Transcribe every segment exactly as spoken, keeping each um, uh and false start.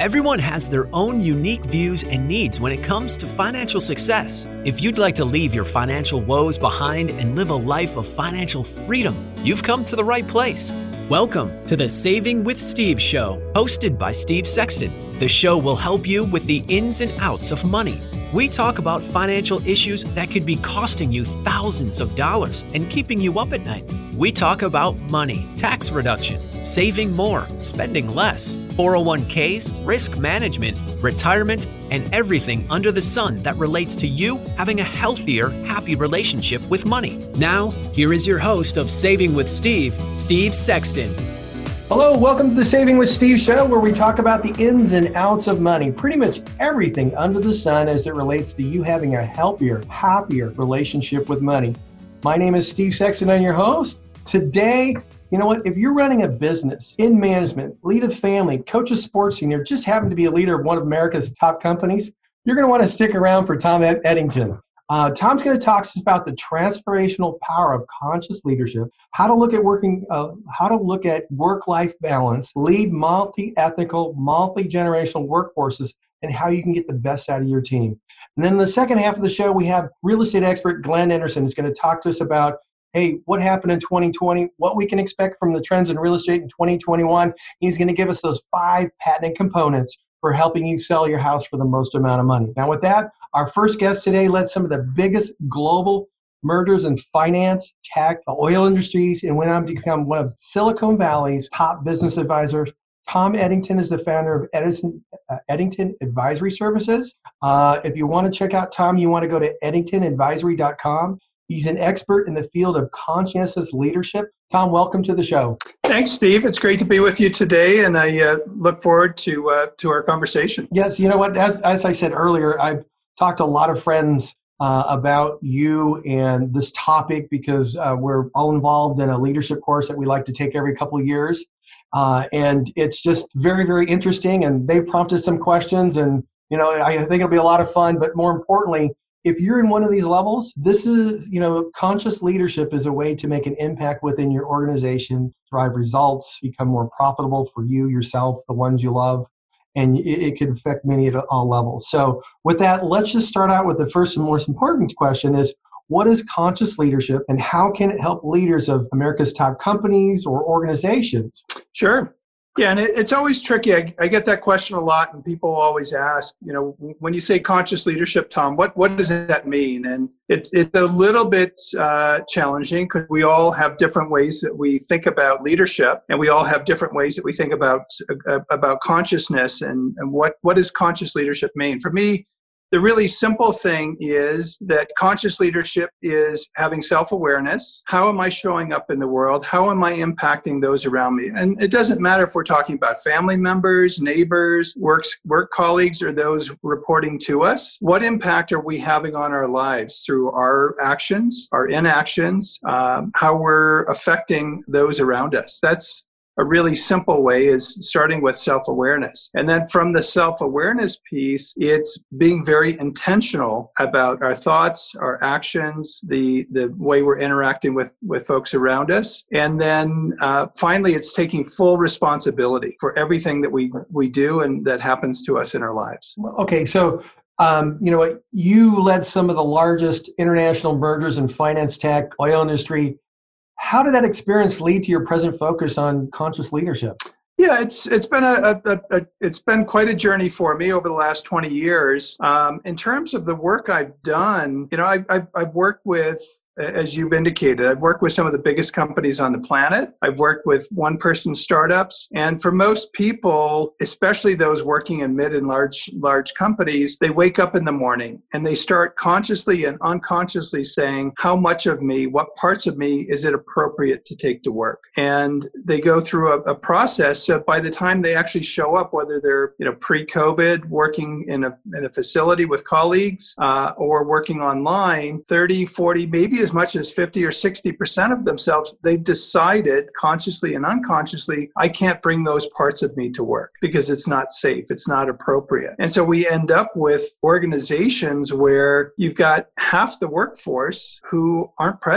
Everyone has their own unique views and needs when it comes to financial success. If you'd like to leave your financial woes behind and live a life of financial freedom, you've come to the right place. Welcome to the Saving with Steve show, hosted by Steve Sexton. The show will help you with the ins and outs of money. We talk about financial issues that could be costing you thousands of dollars and keeping you up at night. We talk about money, tax reduction, saving more, spending less, four oh one k's, risk management, retirement, and everything under the sun that relates to you having a healthier, happy relationship with money. Now, here is your host of Saving with Steve, Steve Sexton. Hello, welcome to the Saving with Steve show, where we talk about the ins and outs of money, pretty much everything under the sun as it relates to you having a healthier, happier relationship with money. My name is Steve Sexton, I'm your host. Today, you know what, if you're running a business, in management, lead a family, coach a sports team, or just happen to be a leader of one of America's top companies, you're going to want to stick around for Tom Eddington. Uh, Tom's going to talk to us about the transformational power of conscious leadership, how to look at working, uh, how to look at work-life balance, lead multi-ethnical, multi-generational workforces, and how you can get the best out of your team. And then in the second half of the show, we have real estate expert Glenn Anderson who's going to talk to us about, hey, what happened in twenty twenty, what we can expect from the trends in real estate in twenty twenty-one. He's going to give us those five patented components for helping you sell your house for the most amount of money. Now with that, our first guest today led some of the biggest global mergers in finance, tech, the oil industries, and went on to become one of Silicon Valley's top business advisors. Tom Eddington is the founder of Edison, uh, Eddington Advisory Services. Uh, if you want to check out Tom, you want to go to eddington advisory dot com. He's an expert in the field of conscientious leadership. Tom, welcome to the show. Thanks, Steve. It's great to be with you today, and I uh, look forward to uh, to our conversation. Yes, you know what? As as I said earlier, I've talked to a lot of friends uh, about you and this topic because uh, we're all involved in a leadership course that we like to take every couple of years, uh, and it's just very, very interesting. And they've prompted some questions, and you know, I think it'll be a lot of fun. But more importantly, if you're in one of these levels, this is, you know, conscious leadership is a way to make an impact within your organization, drive results, become more profitable for you, yourself, the ones you love, and it, it can affect many at all levels. So with that, let's just start out with the first and most important question is, what is conscious leadership and how can it help leaders of America's top companies or organizations? Sure. Yeah, and it, it's always tricky. I, I get that question a lot, and people always ask, you know, when you say conscious leadership, Tom, what, what does that mean? And it, it's a little bit uh, challenging because we all have different ways that we think about leadership, and we all have different ways that we think about uh, about consciousness and, and what, what does conscious leadership mean? For me, the really simple thing is that conscious leadership is having self-awareness. How am I showing up in the world? How am I impacting those around me? And it doesn't matter if we're talking about family members, neighbors, works, work colleagues, or those reporting to us. What impact are we having on our lives through our actions, our inactions, um, how we're affecting those around us? That's a really simple way is starting with self-awareness. And then from the self-awareness piece, it's being very intentional about our thoughts, our actions, the, the way we're interacting with, with folks around us. And then uh, finally, it's taking full responsibility for everything that we, we do and that happens to us in our lives. Okay, so um, you know what? You led some of the largest international mergers in finance, tech, oil industry. How did that experience lead to your present focus on conscious leadership? Yeah, it's it's been a, a, a it's been quite a journey for me over the last twenty years. Um, in terms of the work I've done, you know, I, I've I've worked with, as you've indicated, I've worked with some of the biggest companies on the planet. I've worked with one-person startups. And for most people, especially those working in mid and large large companies, they wake up in the morning and they start consciously and unconsciously saying, how much of me, what parts of me is it appropriate to take to work? And they go through a, a process. So by the time they actually show up, whether they're, you know, pre-COVID, working in a, in a facility with colleagues uh, or working online, thirty, forty, maybe as much as fifty or sixty percent of themselves, they've decided consciously and unconsciously, I can't bring those parts of me to work because it's not safe, it's not appropriate. And so we end up with organizations where you've got half the workforce who aren't present.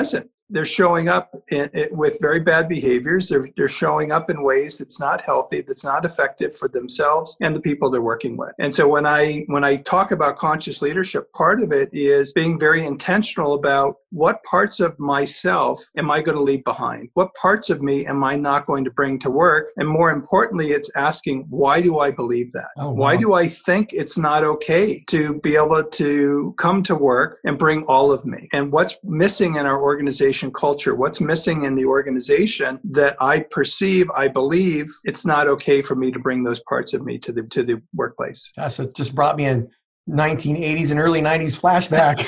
they're showing up in, in, with very bad behaviors. They're, they're showing up in ways that's not healthy, that's not effective for themselves and the people they're working with. And so when I when I talk about conscious leadership, part of it is being very intentional about what parts of myself am I going to leave behind? What parts of me am I not going to bring to work? And more importantly, it's asking, why do I believe that? Oh, wow. Why do I think it's not okay to be able to come to work and bring all of me? And what's missing in our organization culture? What's missing in the organization that I perceive, I believe it's not okay for me to bring those parts of me to the to the workplace? Gosh, it just brought me a nineteen eighties and early nineties flashback.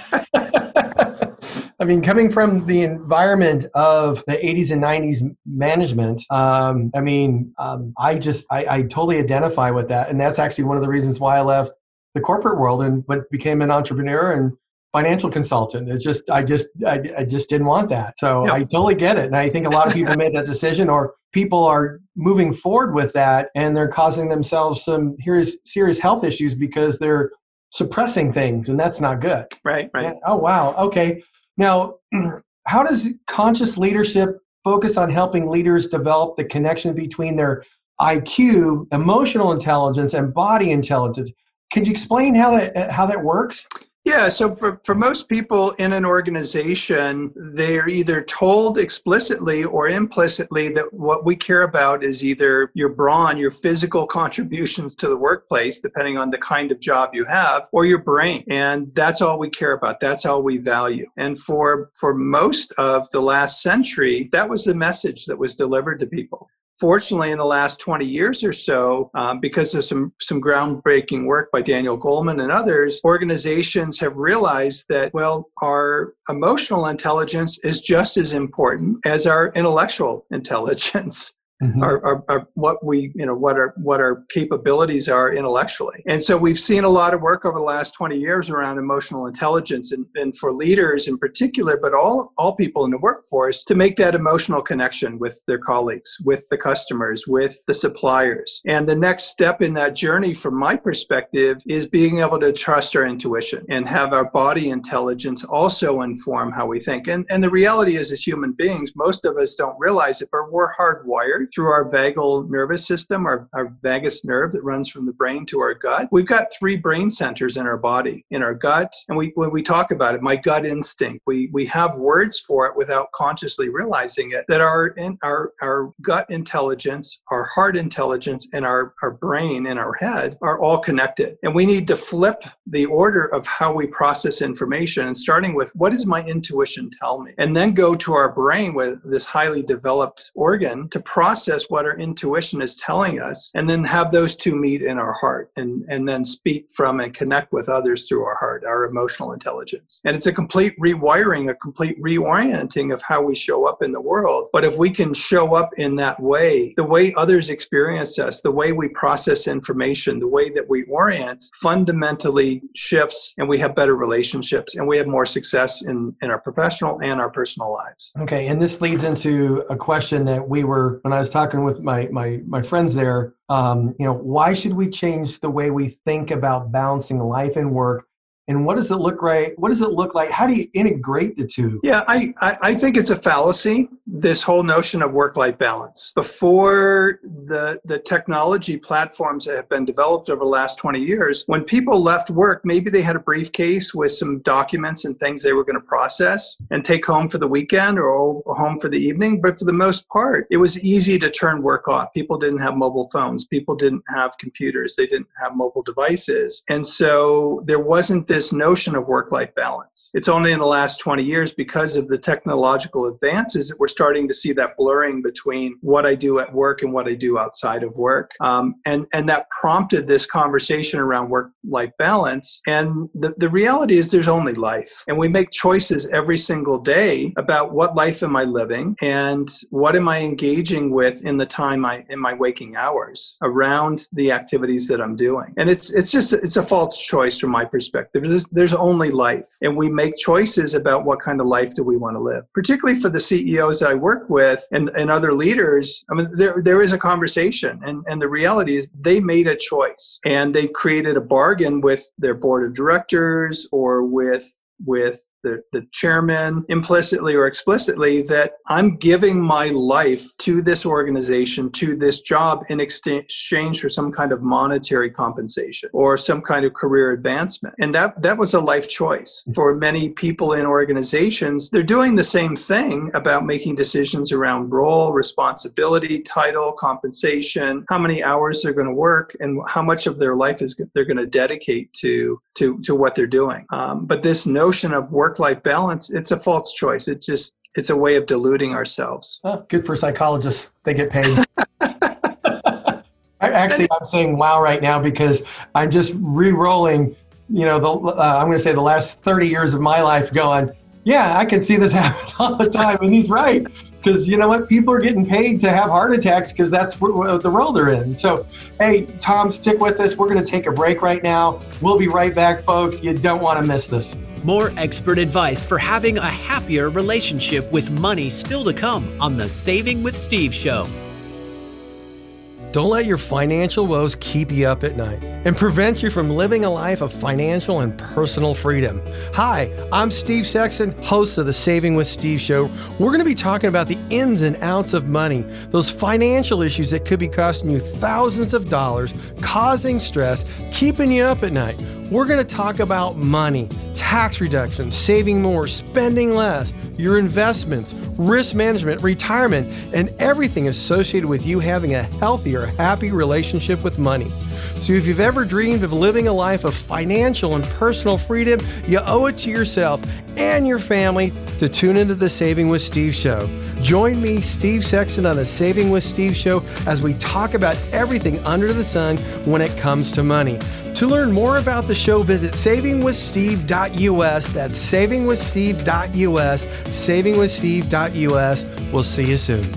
I mean, coming from the environment of the eighties and nineties management, um, I mean, um, I just, I, I totally identify with that. And that's actually one of the reasons why I left the corporate world and but became an entrepreneur and financial consultant. It's just, I just, I, I just didn't want that. So yep. I totally get it. And I think a lot of people made that decision, or people are moving forward with that and they're causing themselves some here's serious health issues because they're suppressing things, and that's not good. Right, right. And, oh, wow. Okay. Now, how does conscious leadership focus on helping leaders develop the connection between their I Q, emotional intelligence, and body intelligence? Can you explain how that how that works? Yeah, so for, for most people in an organization, they're either told explicitly or implicitly that what we care about is either your brawn, your physical contributions to the workplace, depending on the kind of job you have, or your brain. And that's all we care about. That's all we value. And for, for most of the last century, that was the message that was delivered to people. Fortunately, in the last twenty years or so, um, because of some, some groundbreaking work by Daniel Goleman and others, organizations have realized that, well, our emotional intelligence is just as important as our intellectual intelligence. Mm-hmm. Our, our, our, what we, you know, what our, what our capabilities are intellectually. And so we've seen a lot of work over the last twenty years around emotional intelligence and, and for leaders in particular, but all, all people in the workforce to make that emotional connection with their colleagues, with the customers, with the suppliers. And the next step in that journey, from my perspective, is being able to trust our intuition and have our body intelligence also inform how we think. And, and the reality is, as human beings, most of us don't realize it, but we're hardwired through our vagal nervous system, our, our vagus nerve that runs from the brain to our gut. We've got three brain centers in our body, in our gut. And we, when we talk about it, my gut instinct, we, we have words for it without consciously realizing it, that our, in, our, our gut intelligence, our heart intelligence, and our, our brain in our head are all connected. And we need to flip the order of how we process information, and starting with, what does my intuition tell me? And then go to our brain with this highly developed organ to process what our intuition is telling us, and then have those two meet in our heart, and, and then speak from and connect with others through our heart, our emotional intelligence. And it's a complete rewiring, a complete reorienting of how we show up in the world. But if we can show up in that way, the way others experience us, the way we process information, the way that we orient fundamentally shifts, and we have better relationships, and we have more success in, in our professional and our personal lives. Okay, and this leads into a question that we were, when I was talking with my my my friends there, um, you know, why should we change the way we think about balancing life and work? And what does it look like? What does it look like? How do you integrate the two? Yeah, I, I, I think it's a fallacy, this whole notion of work-life balance. Before the, the technology platforms that have been developed over the last twenty years, when people left work, maybe they had a briefcase with some documents and things they were going to process and take home for the weekend or home for the evening. But for the most part, it was easy to turn work off. People didn't have mobile phones. People didn't have computers. They didn't have mobile devices. And so there wasn't this notion of work-life balance. It's only in the last twenty years, because of the technological advances, that we're starting to see that blurring between what I do at work and what I do outside of work. Um, and, and that prompted this conversation around work-life balance. And the, the reality is, there's only life. And we make choices every single day about what life am I living and what am I engaging with in the time I, in my waking hours around the activities that I'm doing. And it's, it's just, it's a false choice from my perspective. There's, there's only life, and we make choices about what kind of life do we want to live. Particularly for the C E Os that I work with and, and other leaders, I mean, there there is a conversation, and, and the reality is they made a choice, and they created a bargain with their board of directors or with with the, the chairman, implicitly or explicitly, that I'm giving my life to this organization, to this job in exchange for some kind of monetary compensation or some kind of career advancement. And that, that was a life choice for many people in organizations. They're doing the same thing about making decisions around role, responsibility, title, compensation, how many hours they're going to work, and how much of their life is they're going to dedicate to, to, to what they're doing. Um, but this notion of work-life balance, it's a false choice. It just, it's a way of deluding ourselves. Oh, good for psychologists. They get paid. Actually, I'm saying wow right now because I'm just re-rolling, you know, the, uh, I'm going to say the last thirty years of my life going, yeah, I can see this happen all the time. And he's right. Because you know what? People are getting paid to have heart attacks because that's what, what the role they're in. So, hey, Tom, stick with us. We're going to take a break right now. We'll be right back, folks. You don't want to miss this. More expert advice for having a happier relationship with money still to come on the Saving with Steve show. Don't let your financial woes keep you up at night and prevent you from living a life of financial and personal freedom. Hi, I'm Steve Sexton, host of the Saving with Steve show. We're going to be talking about the ins and outs of money, those financial issues that could be costing you thousands of dollars, causing stress, keeping you up at night. We're going to talk about money, tax reductions, saving more, spending less, your investments, risk management, retirement, and everything associated with you having a healthier, happy relationship with money. So if you've ever dreamed of living a life of financial and personal freedom, you owe it to yourself and your family to tune into the Saving with Steve show. Join me, Steve Sexton, on the Saving with Steve show as we talk about everything under the sun when it comes to money. To learn more about the show, visit saving with steve dot u s. That's saving with steve dot u s, saving with steve dot u s. We'll see you soon.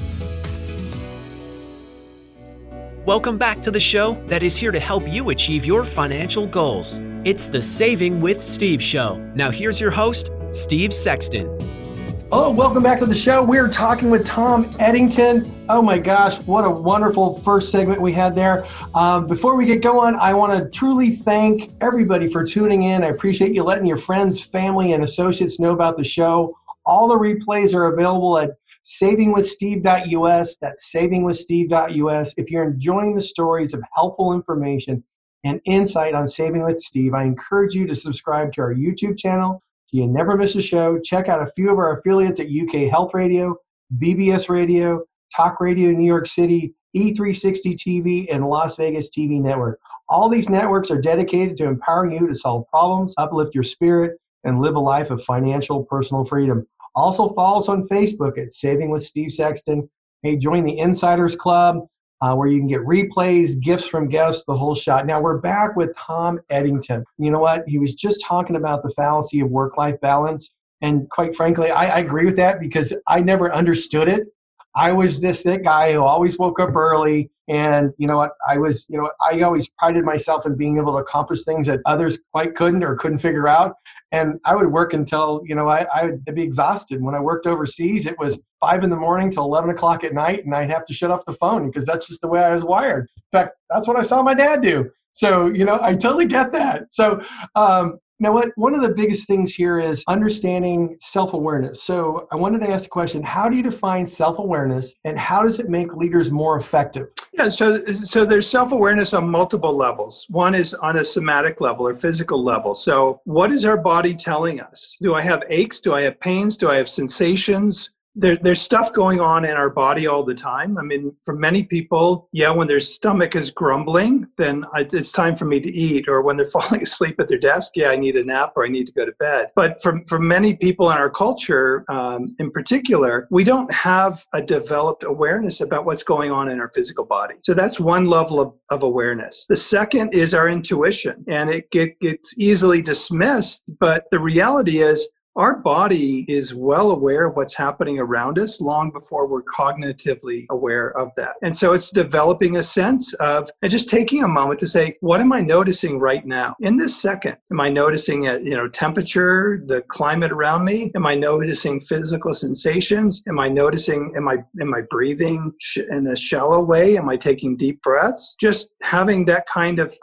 Welcome back to the show that is here to help you achieve your financial goals. It's the Saving with Steve show. Now here's your host, Steve Sexton. Oh, welcome back to the show. We're talking with Tom Eddington. Oh my gosh, what a wonderful first segment we had there. Um, before we get going, I want to truly thank everybody for tuning in. I appreciate you letting your friends, family, and associates know about the show. All the replays are available at saving with steve dot u s. That's saving with steve dot u s. If you're enjoying the stories of helpful information and insight on Saving with Steve, I encourage you to subscribe to our YouTube channel so you never miss a show. Check out a few of our affiliates at U K Health Radio, B B S Radio, Talk Radio New York City, E three sixty T V, and Las Vegas T V Network. All these networks are dedicated to empowering you to solve problems, uplift your spirit, and live a life of financial personal freedom. Also follow us on Facebook at Saving with Steve Sexton. Hey, join the Insiders Club uh, where you can get replays, gifts from guests, the whole shot. Now we're back with Tom Eddington. You know what? He was just talking about the fallacy of work-life balance. And quite frankly, I, I agree with that because I never understood it. I was this that guy who always woke up early, and you know what? I was, you know, I always prided myself in being able to accomplish things that others quite couldn't or couldn't figure out. And I would work until, you know, I, I would be exhausted. When I worked overseas, it was five in the morning till eleven o'clock at night, and I'd have to shut off the phone because that's just the way I was wired. In fact, that's what I saw my dad do. So, you know, I totally get that. So, um, Now, what one of the biggest things here is understanding self-awareness. So I wanted to ask the question, how do you define self-awareness and how does it make leaders more effective? Yeah, so so there's self-awareness on multiple levels. One is on a somatic level or physical level. So what is our body telling us? Do I have aches? Do I have pains? Do I have sensations? There, there's stuff going on in our body all the time. I mean, for many people, yeah, when their stomach is grumbling, then I, it's time for me to eat. Or when they're falling asleep at their desk, yeah, I need a nap or I need to go to bed. But for, for many people in our culture, um, in particular, we don't have a developed awareness about what's going on in our physical body. So that's one level of, of awareness. The second is our intuition, and it get, gets easily dismissed. But the reality is, our body is well aware of what's happening around us long before we're cognitively aware of that. And so it's developing a sense of, and just taking a moment to say, what am I noticing right now? In this second, am I noticing a, you know, temperature, the climate around me? Am I noticing physical sensations? Am I noticing, am I, am I breathing sh- in a shallow way? Am I taking deep breaths? Just having that kind of, of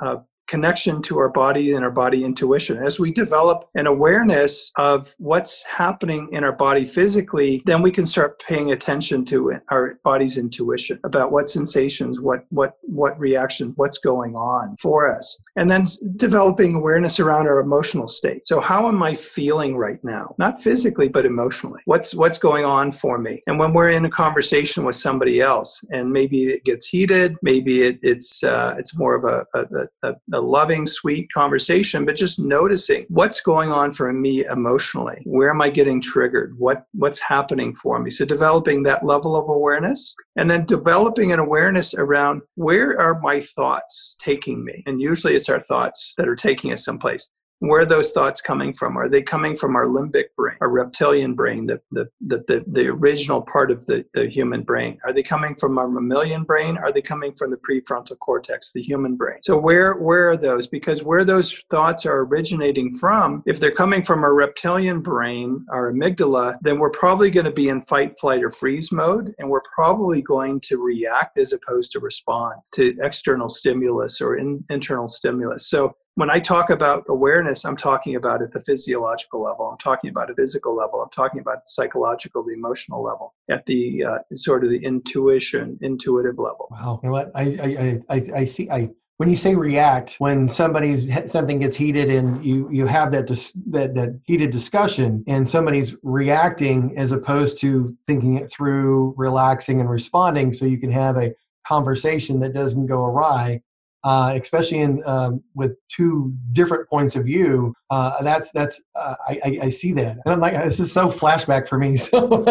connection to our body and our body intuition. As we develop an awareness of what's happening in our body physically, then we can start paying attention to our body's intuition about what sensations, what what what reactions, what's going on for us. And then developing awareness around our emotional state. So how am I feeling right now? Not physically, but emotionally. What's what's going on for me? And when we're in a conversation with somebody else, and maybe it gets heated, maybe it, it's uh, it's more of a, a, a, a loving, sweet conversation, but just noticing what's going on for me emotionally. Where am I getting triggered? What what's happening for me? So developing that level of awareness, and then developing an awareness around where are my thoughts taking me? And usually it's our thoughts that are taking us someplace. Where are those thoughts coming from? Are they coming from our limbic brain, our reptilian brain, the the the, the, the original part of the, the human brain? Are they coming from our mammalian brain? Are they coming from the prefrontal cortex, the human brain? So where where are those? Because where those thoughts are originating from, if they're coming from our reptilian brain, our amygdala, then we're probably going to be in fight, flight, or freeze mode, and we're probably going to react as opposed to respond to external stimulus or in, internal stimulus. So when I talk about awareness, I'm talking about at the physiological level. I'm talking about a physical level. I'm talking about the psychological, the emotional level, at the uh, sort of the intuition, intuitive level. Wow. You know what? I, I, I, I see. I when you say react, when somebody's something gets heated and you you have that dis, that that heated discussion, and somebody's reacting as opposed to thinking it through, relaxing, and responding, so you can have a conversation that doesn't go awry. Uh, especially in um, with two different points of view, uh, that's that's uh, I, I, I see that, and I'm like, this is so flashback for me. So,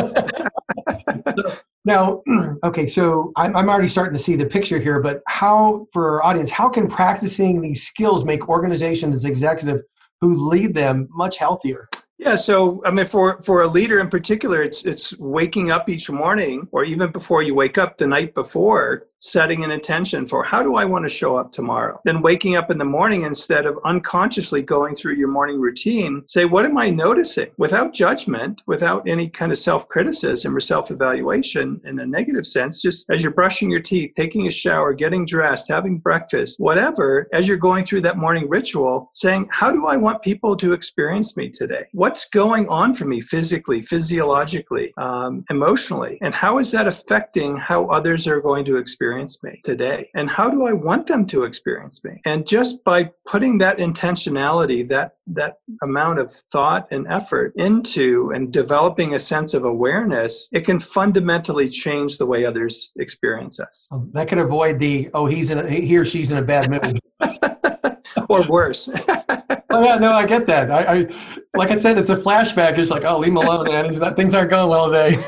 so now, okay, so I'm, I'm already starting to see the picture here. But how, for our audience, how can practicing these skills make organizations, executives who lead them, much healthier? Yeah, so I mean, for, for a leader in particular, it's it's waking up each morning, or even before you wake up the night before, setting an intention for how do I want to show up tomorrow? Then waking up in the morning, instead of unconsciously going through your morning routine, say, what am I noticing? Without judgment, without any kind of self-criticism or self-evaluation in a negative sense, just as you're brushing your teeth, taking a shower, getting dressed, having breakfast, whatever, as you're going through that morning ritual, saying, how do I want people to experience me today? What's going on for me physically, physiologically, um, emotionally? And how is that affecting how others are going to experience me today? And how do I want them to experience me? And just by putting that intentionality, that that amount of thought and effort into and developing a sense of awareness, it can fundamentally change the way others experience us. That can avoid the, oh, he's in a, he or she's in a bad mood. Or worse. Oh, yeah, no, I get that. I, I, like I said, it's a flashback. It's like, oh, leave him alone, man. He's not, things aren't going well today.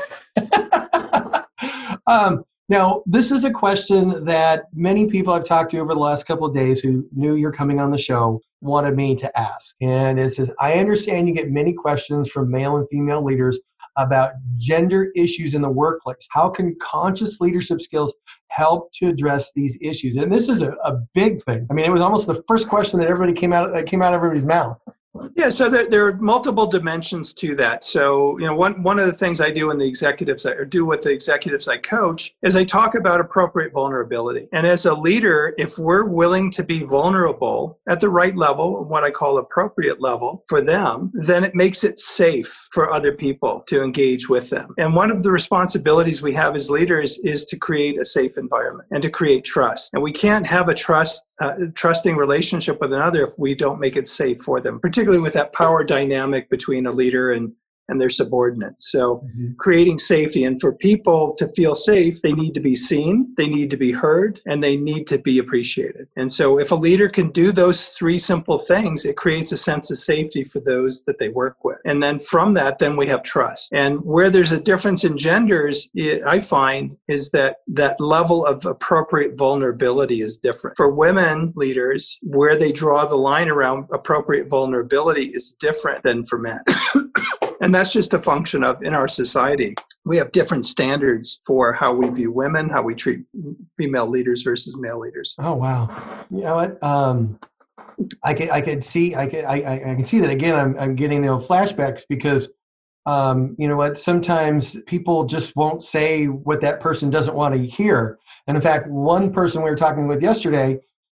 um, now, this is a question that many people I've talked to over the last couple of days who knew you're coming on the show wanted me to ask. And it says, I understand you get many questions from male and female leaders about gender issues in the workplace. How can conscious leadership skills help to address these issues? And this is a, a big thing. I mean, it was almost the first question that everybody came out that came out of everybody's mouth. Yeah, so there, there are multiple dimensions to that. So, you know, one one of the things I do in the executives, or do with the executives I coach, is I talk about appropriate vulnerability. And as a leader, if we're willing to be vulnerable at the right level, what I call appropriate level for them, then it makes it safe for other people to engage with them. And one of the responsibilities we have as leaders is to create a safe environment and to create trust. And we can't have a trust Uh, trusting relationship with another if we don't make it safe for them, particularly with that power dynamic between a leader and and their subordinates. So mm-hmm. creating safety. And for people to feel safe, they need to be seen, they need to be heard, and they need to be appreciated. And so if a leader can do those three simple things, it creates a sense of safety for those that they work with. And then from that, then we have trust. And where there's a difference in genders, it, I find, is that that level of appropriate vulnerability is different. For women leaders, where they draw the line around appropriate vulnerability is different than for men. And that's just a function of, in our society, we have different standards for how we view women, how we treat female leaders versus male leaders. Oh, wow. You know what? Um, I could, I could see, I could, I, I can see that again. I'm, I'm getting the flashbacks because, um, you know what? Sometimes people just won't say what that person doesn't want to hear. And in fact, one person we were talking with yesterday,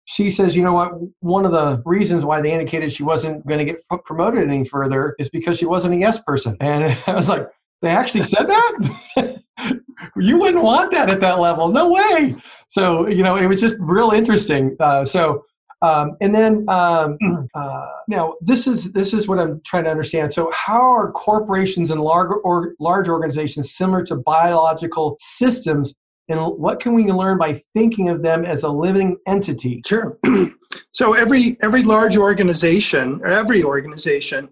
she says, you know what, one of the reasons why they indicated she wasn't going to get promoted any further is because she wasn't a yes person. And I was like, they actually said that? You wouldn't want that at that level. No way. So, you know, it was just real interesting. Uh, so, um, and then um, uh, now this is this is what I'm trying to understand. So how are corporations and large, or large organizations similar to biological systems, and what can we learn by thinking of them as a living entity? Sure. So every every large organization, or every organization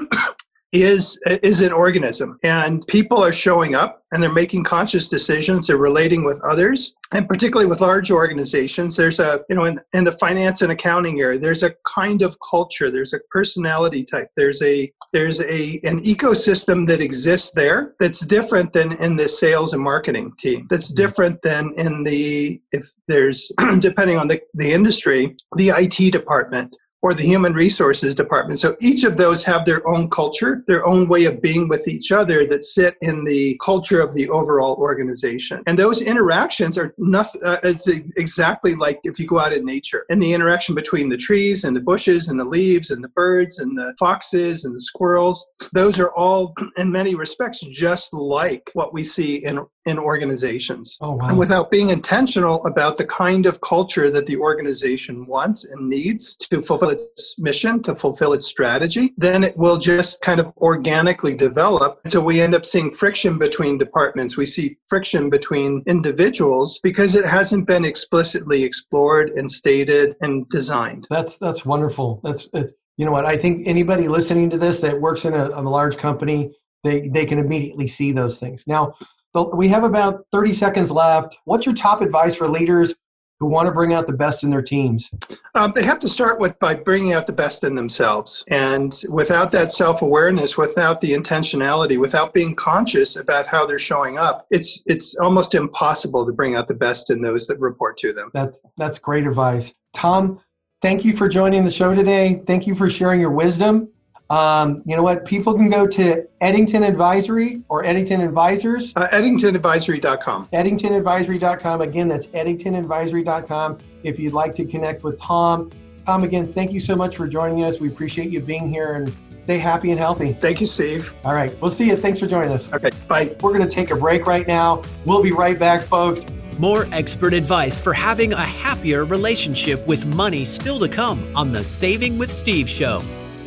is is an organism, and people are showing up and they're making conscious decisions. They're relating with others, and particularly with large organizations, there's a, you know, in, in the finance and accounting area, there's a kind of culture, there's a personality type, there's a there's a an ecosystem that exists there that's different than in the sales and marketing team. That's different than in the, if there's, depending on the, the industry, the I T department or the human resources department. So each of those have their own culture, their own way of being with each other that sit in the culture of the overall organization. And those interactions are nothing, uh, it's exactly like if you go out in nature, and the interaction between the trees and the bushes and the leaves and the birds and the foxes and the squirrels, those are all in many respects just like what we see in in organizations. Oh, wow. And without being intentional about the kind of culture that the organization wants and needs to fulfill its mission, to fulfill its strategy, then it will just kind of organically develop. So we end up seeing friction between departments. We see friction between individuals because it hasn't been explicitly explored and stated and designed. That's that's wonderful. That's, it's, you know what, I think anybody listening to this that works in a, a large company, they, they can immediately see those things. Now, we have about thirty seconds left. What's your top advice for leaders who want to bring out the best in their teams? Um, they have to start with by bringing out the best in themselves. And without that self-awareness, without the intentionality, without being conscious about how they're showing up, it's it's almost impossible to bring out the best in those that report to them. That's that's great advice. Tom, thank you for joining the show today. Thank you for sharing your wisdom. Um, you know what? People can go to Eddington Advisory or Eddington Advisors. Uh, Eddington Advisory dot com. Eddington Advisory dot com. Again, that's Eddington Advisory dot com. If you'd like to connect with Tom. Tom, again, thank you so much for joining us. We appreciate you being here, and stay happy and healthy. Thank you, Steve. All right. We'll see you. Thanks for joining us. Okay. Bye. We're going to take a break right now. We'll be right back, folks. More expert advice for having a happier relationship with money still to come on the Saving with Steve show.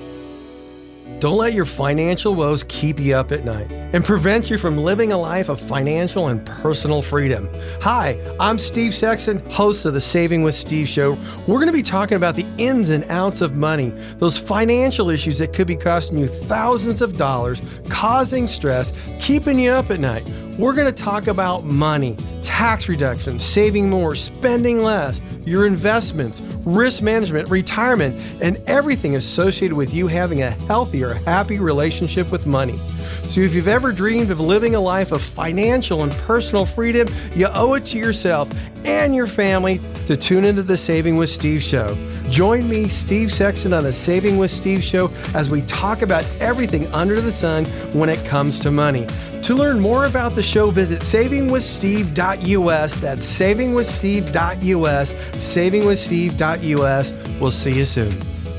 Don't let your financial woes keep you up at night and prevent you from living a life of financial and personal freedom. Hi, I'm Steve Sexton, host of the Saving with Steve show. We're going to be talking about the ins and outs of money, those financial issues that could be costing you thousands of dollars, causing stress, keeping you up at night. We're going to talk about money, tax reduction, saving more, spending less, your investments, risk management, retirement, and everything associated with you having a healthier, happy relationship with money. So if you've ever dreamed of living a life of financial and personal freedom, you owe it to yourself and your family to tune into the Saving with Steve show. Join me, Steve Sexton, on the Saving with Steve show as we talk about everything under the sun when it comes to money. To learn more about the show, visit saving with steve dot u s. That's saving with steve dot u s, saving with steve dot u s. We'll see you soon.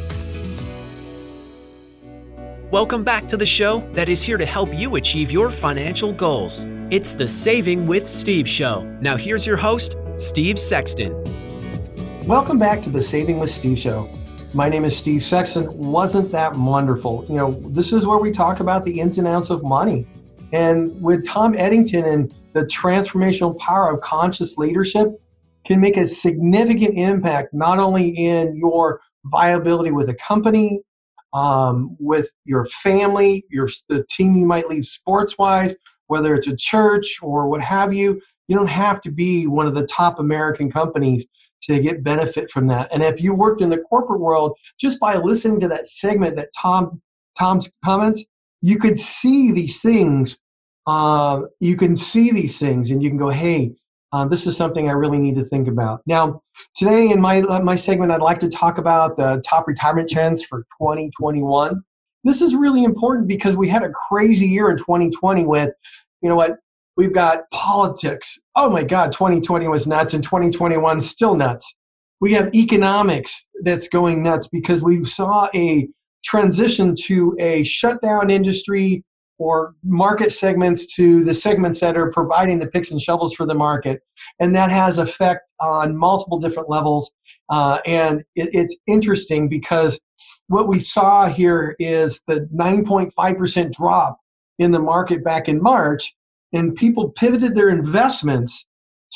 Welcome back to the show that is here to help you achieve your financial goals. It's the Saving with Steve show. Now here's your host, Steve Sexton. Welcome back to the Saving with Steve show. My name is Steve Sexton. Wasn't that wonderful? You know, this is where we talk about the ins and outs of money. And with Tom Eddington and the transformational power of conscious leadership can make a significant impact, not only in your viability with a company, um, with your family, your the team you might lead sports-wise, whether it's a church or what have you. You don't have to be one of the top American companies to get benefit from that. And if you worked in the corporate world, just by listening to that segment that Tom Tom's comments, you could see these things. Uh, you can see these things, and you can go, "Hey, uh, this is something I really need to think about." Now, today in my uh, my segment, I'd like to talk about the top retirement trends for twenty twenty-one. This is really important because we had a crazy year in twenty twenty with, you know what, we've got politics. Oh my God, twenty twenty was nuts, and twenty twenty-one still nuts. We have economics that's going nuts because we saw a transition to a shutdown industry or market segments to the segments that are providing the picks and shovels for the market. And that has effect on multiple different levels. Uh, and it, it's interesting because what we saw here is the nine point five percent drop in the market back in March, and people pivoted their investments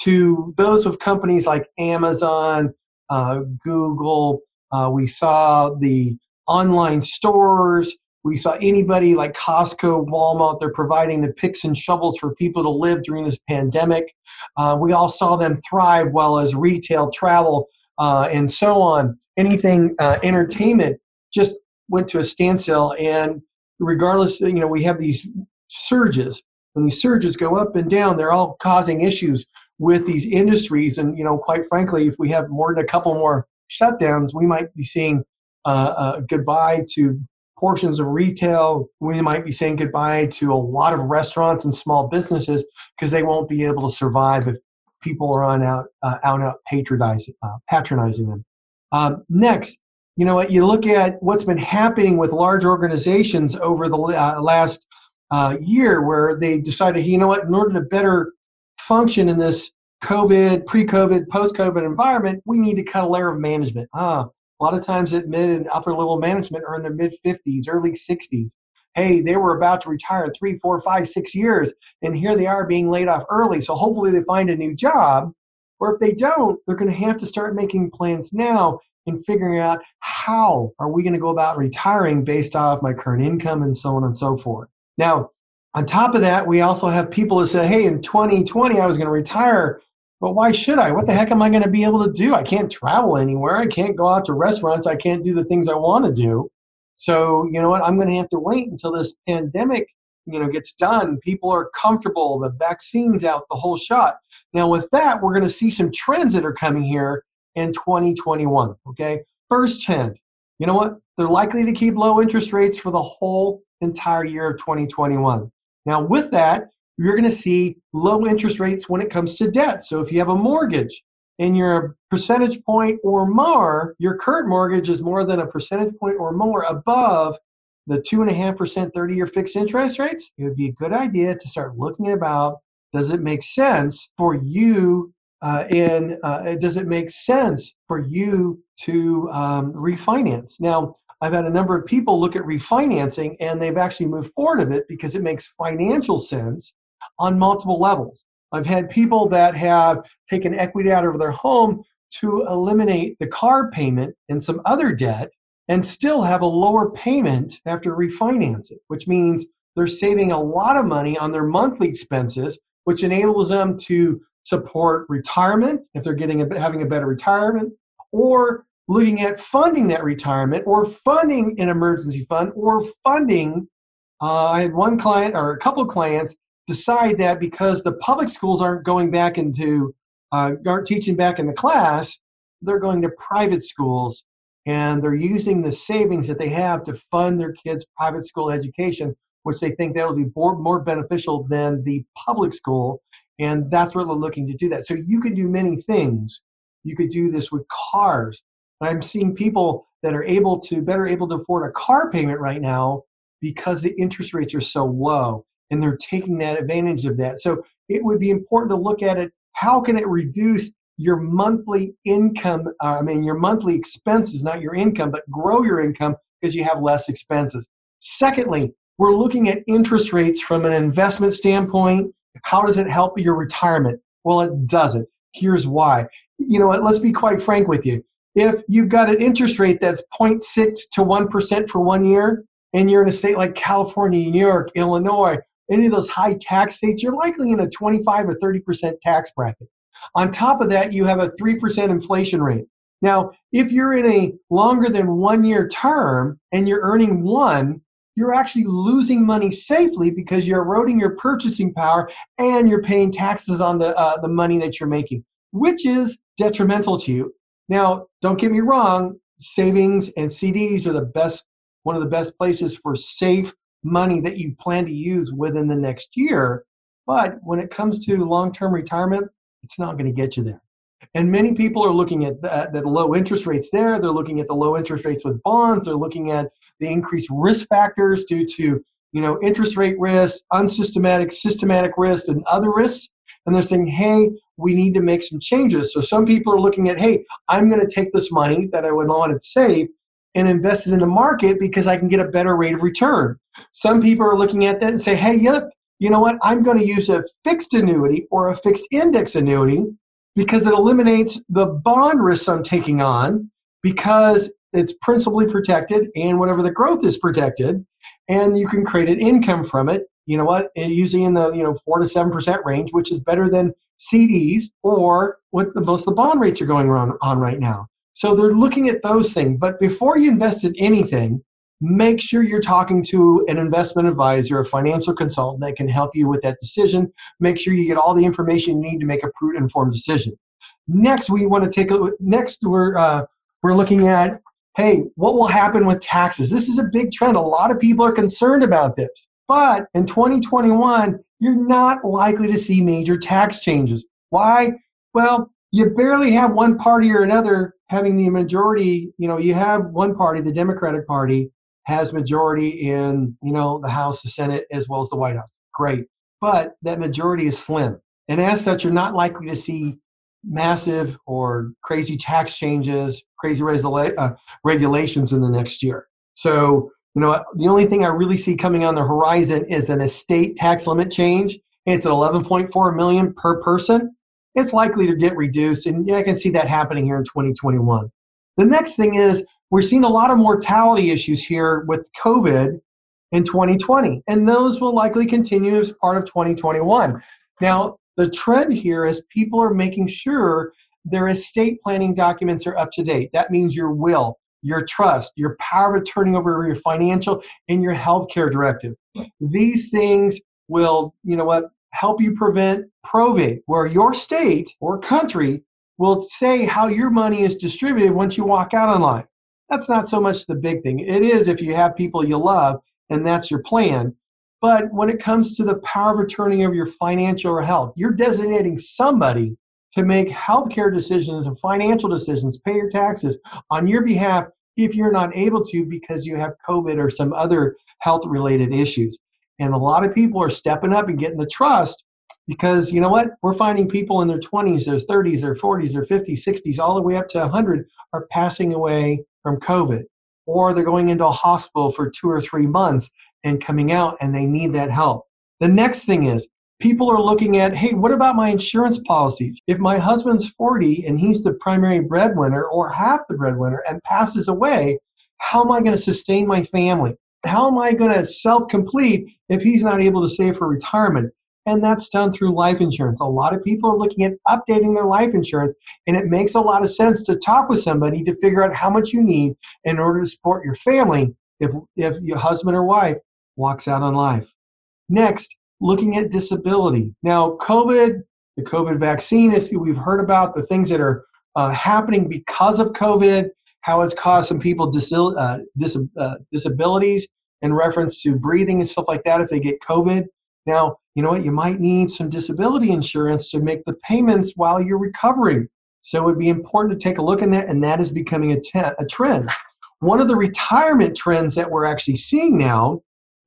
to those of companies like Amazon, uh, Google. Uh, we saw the online stores. We saw anybody like Costco, Walmart. They're providing the picks and shovels for people to live during this pandemic. Uh, we all saw them thrive, well as retail, travel, uh, and so on. Anything uh, entertainment just went to a standstill. And regardless, you know, we have these surges. When these surges go up and down, they're all causing issues with these industries. And, you know, quite frankly, if we have more than a couple more shutdowns, we might be seeing uh, uh, goodbye to portions of retail. We might be saying goodbye to a lot of restaurants and small businesses because they won't be able to survive if people are on out, uh, out and out patronizing, uh, patronizing them. Um, next, you know what, you look at what's been happening with large organizations over the uh, last uh, year where they decided, you know what, in order to better function in this COVID, pre-COVID, post-COVID environment, we need to cut a layer of management. Ah, a lot of times at mid and upper level management are in their mid fifties, early sixties. Hey, they were about to retire three, four, five, six years, and here they are being laid off early. So hopefully they find a new job. Or if they don't, they're going to have to start making plans now and figuring out how are we going to go about retiring based off my current income and so on and so forth. Now, on top of that, we also have people that say, hey, in twenty twenty, I was going to retire. But why should I? What the heck am I going to be able to do? I can't travel anywhere. I can't go out to restaurants. I can't do the things I want to do. So, you know what? I'm going to have to wait until this pandemic, you know, gets done. People are comfortable. The vaccine's out, the whole shot. Now, with that, we're going to see some trends that are coming here in twenty twenty-one, okay? First trend, you know what? They're likely to keep low interest rates for the whole entire year of twenty twenty-one. Now, with that, you're going to see low interest rates when it comes to debt. So if you have a mortgage and you're a percentage point or more, your current mortgage is more than a percentage point or more above the two point five percent thirty-year fixed interest rates, it would be a good idea to start looking about, does it make sense for you uh, in, uh, does it make sense for you to um, refinance? Now, I've had a number of people look at refinancing and they've actually moved forward with it because it makes financial sense on multiple levels. I've had people that have taken equity out of their home to eliminate the car payment and some other debt and still have a lower payment after refinancing, which means they're saving a lot of money on their monthly expenses, which enables them to support retirement if they're getting a, having a better retirement, or looking at funding that retirement, or funding an emergency fund, or funding. Uh, I had one client or a couple of clients decide that because the public schools aren't going back into, uh, aren't teaching back in the class, they're going to private schools and they're using the savings that they have to fund their kids' private school education, which they think that will be more, more beneficial than the public school. And that's what they're looking to do that. So you could do many things. You could do this with cars. I'm seeing people that are able to, better able to afford a car payment right now because the interest rates are so low. And they're taking that advantage of that. So it would be important to look at it. How can it reduce your monthly income? Uh, I mean, your monthly expenses, not your income, but grow your income because you have less expenses. Secondly, we're looking at interest rates from an investment standpoint. How does it help your retirement? Well, it doesn't. Here's why. You know what? Let's be quite frank with you. If you've got an interest rate that's zero point six to one percent for one year, and you're in a state like California, New York, Illinois, any of those high tax states, you're likely in a twenty-five or thirty percent tax bracket. On top of that, you have a three percent inflation rate. Now, if you're in a longer than one year term and you're earning one, you're actually losing money safely because you're eroding your purchasing power and you're paying taxes on the, uh, the money that you're making, which is detrimental to you. Now, don't get me wrong, savings and C Ds are the best, one of the best places for safe money that you plan to use within the next year. But when it comes to long-term retirement, it's not going to get you there. And many people are looking at the, the low interest rates there. They're looking at the low interest rates with bonds. They're looking at the increased risk factors due to, you know, interest rate risk, unsystematic, systematic risk, and other risks. And they're saying, hey, we need to make some changes. So some people are looking at, hey, I'm going to take this money that I would want to save and invest it in the market because I can get a better rate of return. Some people are looking at that and say, hey, yep, you know what? I'm going to use a fixed annuity or a fixed index annuity because it eliminates the bond risks I'm taking on because it's principally protected and whatever the growth is protected, and you can create an income from it. You know what? Usually in the you know four to seven percent range, which is better than C Ds or what the, most of the bond rates are going on, on right now. So they're looking at those things. But before you invest in anything, make sure you're talking to an investment advisor, a financial consultant that can help you with that decision. Make sure you get all the information you need to make a prudent, informed decision. Next, we want to take a next we're uh, we're looking at, hey, what will happen with taxes? This is a big trend. A lot of people are concerned about this. But in twenty twenty-one, you're not likely to see major tax changes. Why? Well, you barely have one party or another having the majority. You know, you have one party, the Democratic Party, has majority in, you know, the House, the Senate, as well as the White House. Great. But that majority is slim. And as such, you're not likely to see massive or crazy tax changes, crazy resula- uh, regulations in the next year. So, you know, the only thing I really see coming on the horizon is an estate tax limit change. It's at eleven point four million dollars per person. It's likely to get reduced, and yeah, I can see that happening here in twenty twenty-one. The next thing is we're seeing a lot of mortality issues here with COVID in twenty twenty, and those will likely continue as part of twenty twenty-one. Now, the trend here is people are making sure their estate planning documents are up to date. That means your will, your trust, your power of attorney over your financial and your healthcare directive. These things will, you know what, help you prevent probate, where your state or country will say how your money is distributed once you walk out on life. That's not so much the big thing. It is if you have people you love and that's your plan. But when it comes to the power of attorney over your financial or health, you're designating somebody to make healthcare decisions and financial decisions, pay your taxes on your behalf if you're not able to because you have COVID or some other health-related issues. And a lot of people are stepping up and getting the trust because, you know what, we're finding people in their twenties, their thirties, their forties, their fifties, sixties, all the way up to one hundred are passing away from COVID. Or they're going into a hospital for two or three months and coming out and they need that help. The next thing is people are looking at, hey, what about my insurance policies? If my husband's forty and he's the primary breadwinner or half the breadwinner and passes away, how am I going to sustain my family? How am I going to self-complete if he's not able to save for retirement? And that's done through life insurance. A lot of people are looking at updating their life insurance, and it makes a lot of sense to talk with somebody to figure out how much you need in order to support your family if, if your husband or wife walks out on life. Next, looking at disability. Now, COVID, the COVID vaccine, is we've heard about the things that are uh, happening because of COVID, how it's caused some people dis- uh, dis- uh, disabilities in reference to breathing and stuff like that if they get COVID. Now, you know what? You might need some disability insurance to make the payments while you're recovering. So it would be important to take a look at that, and that is becoming a, te- a trend. One of the retirement trends that we're actually seeing now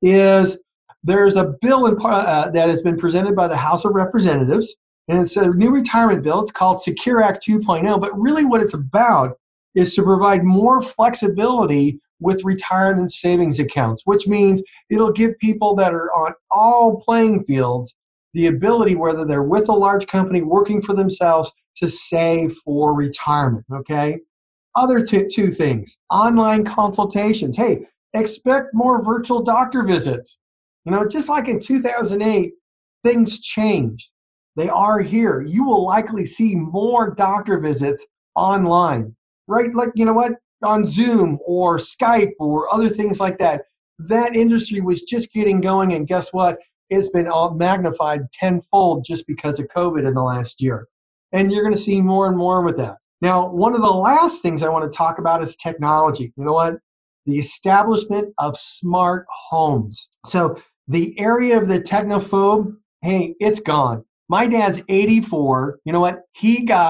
is there's a bill in, uh, that has been presented by the House of Representatives, and it's a new retirement bill. It's called Secure Act two point oh, but really what it's about is to provide more flexibility with retirement savings accounts, which means it'll give people that are on all playing fields the ability, whether they're with a large company working for themselves, to save for retirement, okay? Other t- two things, online consultations. Hey, expect more virtual doctor visits. You know, just like in two thousand eight, things changed. They are here. You will likely see more doctor visits online, right? Like, you know what? On Zoom or Skype or other things like that. That industry was just getting going, and guess what? It's been all magnified tenfold just because of COVID in the last year. And you're going to see more and more with that. Now, one of the last things I want to talk about is technology. You know what? The establishment of smart homes. So the area of the technophobe, hey, it's gone. My dad's eighty-four. You know what? He got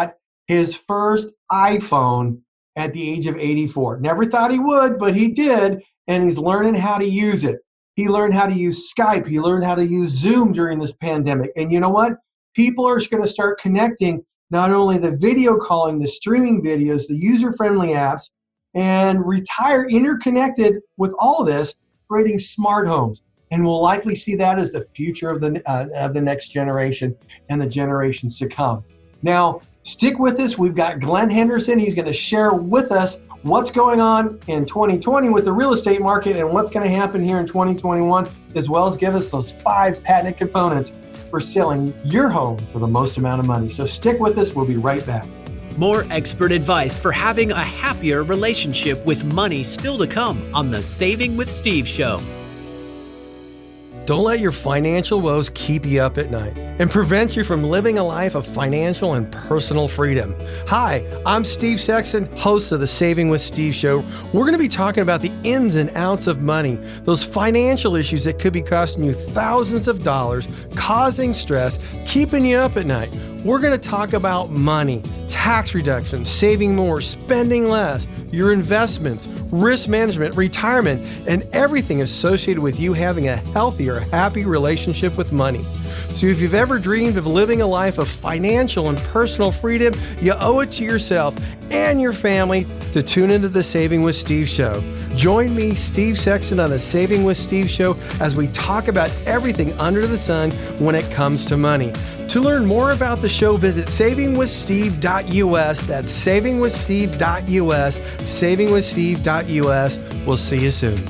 his first iPhone at the age of eighty-four. Never thought he would, but he did, and he's learning how to use it. He learned how to use Skype. He learned how to use Zoom during this pandemic. And you know what? People are going to start connecting not only the video calling, the streaming videos, the user-friendly apps, and retire interconnected with all of this, creating smart homes. And we'll likely see that as the future of the uh, of the next generation and the generations to come. Now, stick with us. We've got Glenn Henderson. He's going to share with us what's going on in twenty twenty with the real estate market and what's going to happen here in twenty twenty-one, as well as give us those five patented components for selling your home for the most amount of money. So stick with us. We'll be right back. More expert advice for having a happier relationship with money still to come on the Saving with Steve show. Don't let your financial woes keep you up at night and prevent you from living a life of financial and personal freedom. Hi, I'm Steve Sexton, host of the Saving with Steve show. We're going to be talking about the ins and outs of money, those financial issues that could be costing you thousands of dollars, causing stress, keeping you up at night. We're going to talk about money, tax reduction, saving more, spending less, your investments, risk management, retirement, and everything associated with you having a healthier, happy relationship with money. So if you've ever dreamed of living a life of financial and personal freedom, you owe it to yourself and your family to tune into the Saving with Steve show. Join me, Steve Sexton, on the Saving with Steve show as we talk about everything under the sun when it comes to money. To learn more about the show, visit saving with steve dot u s. That's saving with steve dot u s, saving with steve dot u s. We'll see you soon.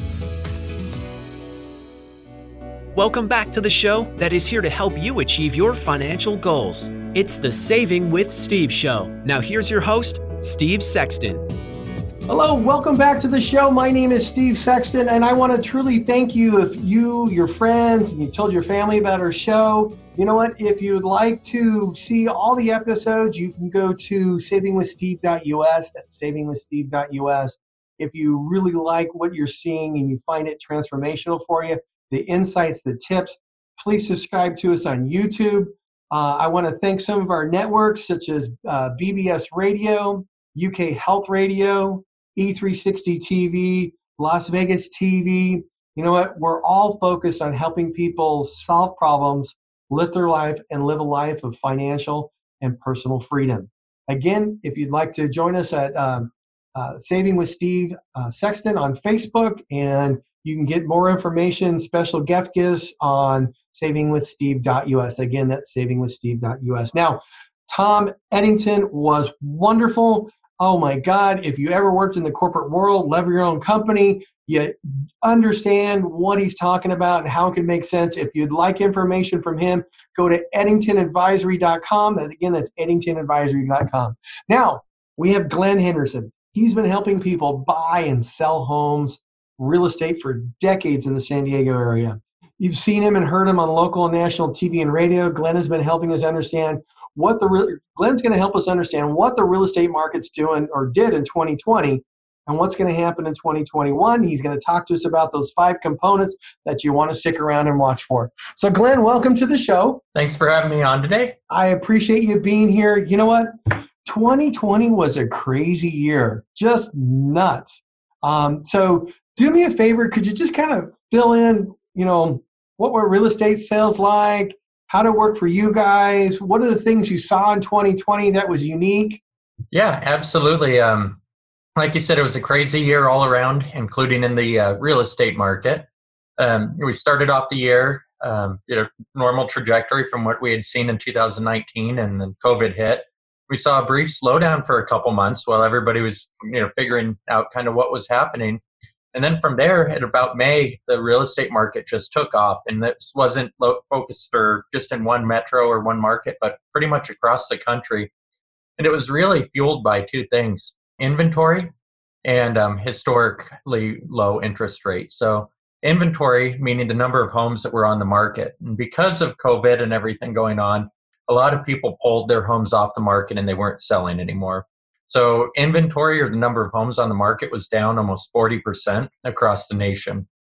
Welcome back to the show that is here to help you achieve your financial goals. It's the Saving with Steve show. Now here's your host, Steve Sexton. Hello, welcome back to the show. My name is Steve Sexton, and I want to truly thank you if you, your friends, and you told your family about our show. You know what? If you'd like to see all the episodes, you can go to saving with steve dot u s. That's saving with steve dot u s. If you really like what you're seeing and you find it transformational for you, the insights, the tips, please subscribe to us on YouTube. Uh, I want to thank some of our networks such as uh, B B S Radio, U K Health Radio, E three sixty T V, Las Vegas T V. You know what? We're all focused on helping people solve problems, live their life, and live a life of financial and personal freedom. Again, if you'd like to join us at um, uh, Saving with Steve uh, Sexton on Facebook, and you can get more information, special gift gifts on saving with steve dot u s. Again, that's saving with steve dot u s. Now, Tom Eddington was wonderful. Oh my God, if you ever worked in the corporate world, love your own company, you understand what he's talking about and how it can make sense. If you'd like information from him, go to eddington advisory dot com. Again, that's eddington advisory dot com. Now, we have Glenn Henderson. He's been helping people buy and sell homes, real estate for decades in the San Diego area. You've seen him and heard him on local and national T V and radio. Glenn has been helping us understand what the real, Glenn's going to help us understand what the real estate market's doing or did in twenty twenty and what's going to happen in twenty twenty-one. He's going to talk to us about those five components that you want to stick around and watch for. So Glenn, welcome to the show. Thanks for having me on today. I appreciate you being here. You know what? twenty twenty was a crazy year, just nuts. Um, so do me a favor. Could you just kind of fill in, you know, what were real estate sales like? How to work for you guys? What are the things you saw in twenty twenty that was unique? Yeah, absolutely. Um, like you said, it was a crazy year all around, including in the uh, real estate market. Um, we started off the year, um, you know, normal trajectory from what we had seen in two thousand nineteen, and then COVID hit. We saw a brief slowdown for a couple months while everybody was, you know, figuring out kind of what was happening. And then from there, at about May, the real estate market just took off. And this wasn't lo- focused or just in one metro or one market, but pretty much across the country. And it was really fueled by two things: inventory and um, historically low interest rates. So inventory, meaning the number of homes that were on the market. And because of COVID and everything going on, a lot of people pulled their homes off the market and they weren't selling anymore. So inventory, or the number of homes on the market, was down almost forty percent across the nation.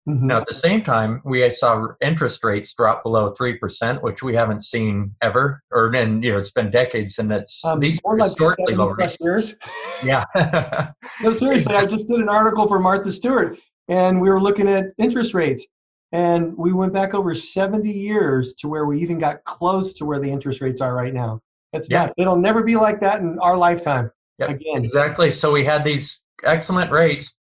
Mhm. Now, at the same time, we saw interest rates drop below three percent, which we haven't seen ever, or, and, you know, it's been decades, and it's, Um, these more are like historically seventy low plus rates. years. Yeah. No, seriously, I just did an article for Martha Stewart, and we were looking at interest rates, and we went back over seventy years to where we even got close to where the interest rates are right now. It's Yeah. nuts. It'll never be like that in our lifetime Yep, again. exactly. So we had these excellent rates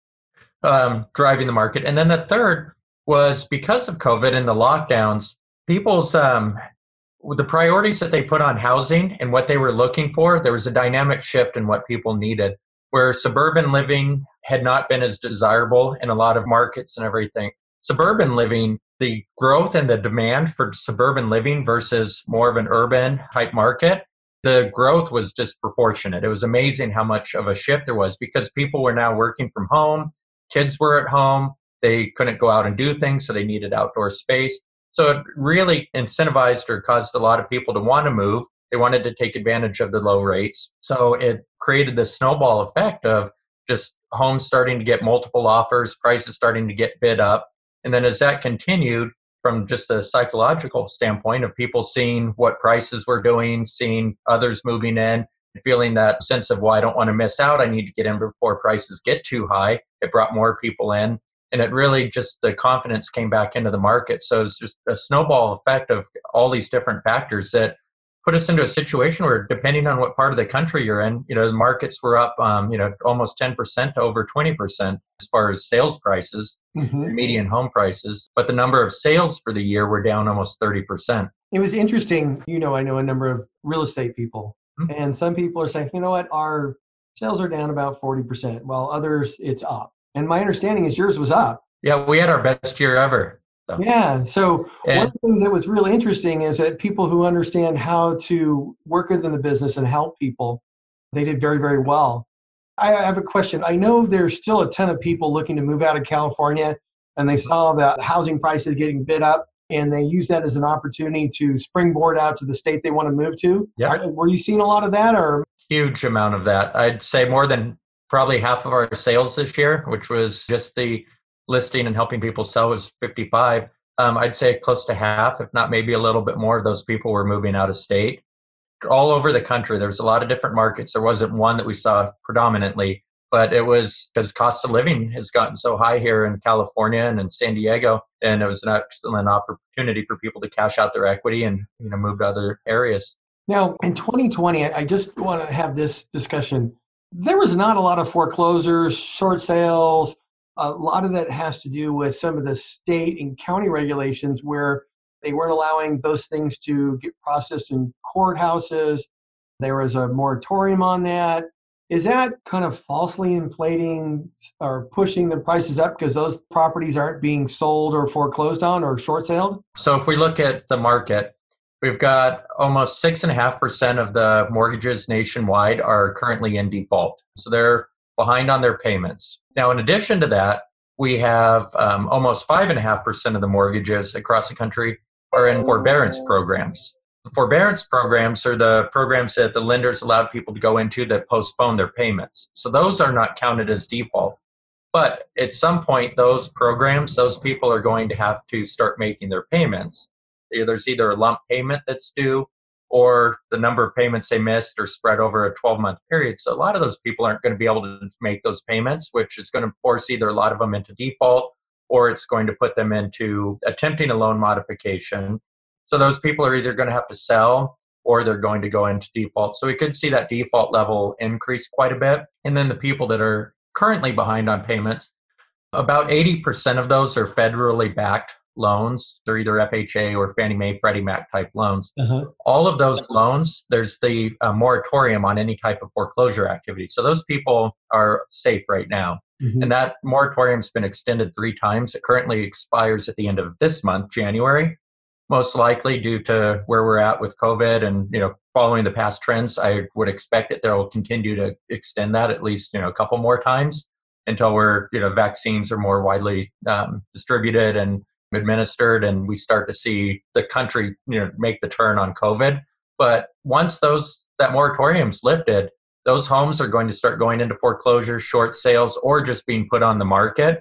um, driving the market. And then the third was because of COVID and the lockdowns, people's um, the priorities that they put on housing and what they were looking for, there was a dynamic shift in what people needed, where suburban living had not been as desirable in a lot of markets and everything. Suburban living, the growth and the demand for suburban living versus more of an urban type market, the growth was disproportionate. It was amazing how much of a shift there was because people were now working from home, kids were at home, they couldn't go out and do things, so they needed outdoor space. So it really incentivized or caused a lot of people to want to move. They wanted to take advantage of the low rates. So it created this snowball effect of just homes starting to get multiple offers, prices starting to get bid up. And then as that continued, from just a psychological standpoint of people seeing what prices were doing, seeing others moving in, feeling that sense of, well, I don't want to miss out. I need to get in before prices get too high. It brought more people in. And it really just, the confidence came back into the market. So it's just a snowball effect of all these different factors that put us into a situation where, depending on what part of the country you're in, you know, the markets were up, um, you know, almost ten percent to over twenty percent as far as sales prices, Mhm. median home prices. But the number of sales for the year were down almost thirty percent. It was interesting. You know, I know a number of real estate people, Mhm. and some people are saying, you know what, our sales are down about forty percent, while others, it's up. And my understanding is yours was up. Yeah, we had our best year ever. So, Yeah. So one and of the things that was really interesting is that people who understand how to work within the business and help people, they did very, very well. I have a question. I know there's still a ton of people looking to move out of California, and they saw that housing prices getting bid up, and they use that as an opportunity to springboard out to the state they want to move to. yeah, Are, were you seeing a lot of that, or? huge amount of that. I'd say more than probably half of our sales this year, which was just the listing and helping people sell, was fifty-five. Um, I'd say close to half, if not maybe a little bit more, of those people were moving out of state. All over the country, there was a lot of different markets. There wasn't one that we saw predominantly, but it was because cost of living has gotten so high here in California and in San Diego, and it was an excellent opportunity for people to cash out their equity and, you know, move to other areas. Now, in twenty twenty, I I just want to have this discussion. There was not a lot of foreclosures, short sales. A lot of that has to do with some of the state and county regulations where they weren't allowing those things to get processed in courthouses. There was a moratorium on that. Is that kind of falsely inflating or pushing the prices up because those properties aren't being sold or foreclosed on or short saled? So if we look at the market, we've got almost six and a half percent of the mortgages nationwide are currently in default. So they're behind on their payments. Now, in addition to that, we have um, almost five and a half percent of the mortgages across the country are in forbearance programs. The forbearance programs are the programs that the lenders allowed people to go into that postpone their payments. So those are not counted as default. But at some point, those programs, those people are going to have to start making their payments. There's either a lump payment that's due, or the number of payments they missed are spread over a twelve-month period. So a lot of those people aren't going to be able to make those payments, which is going to force either a lot of them into default, or it's going to put them into attempting a loan modification. So those people are either going to have to sell, or they're going to go into default. So we could see that default level increase quite a bit. And then the people that are currently behind on payments, about eighty percent of those are federally backed loans. They're either F H A or Fannie Mae, Freddie Mac type loans. Uh-huh. All of those loans, there's the uh, moratorium on any type of foreclosure activity. So those people are safe right now. Mhm. And that moratorium's been extended three times. It currently expires at the end of this month, January. Most likely due to where we're at with COVID and, you know, following the past trends, I would expect that they'll continue to extend that at least, you know, a couple more times until we're, you know, vaccines are more widely um, distributed and administered, and we start to see the country, you know, make the turn on COVID. But once those that moratorium's lifted, those homes are going to start going into foreclosure, short sales, or just being put on the market.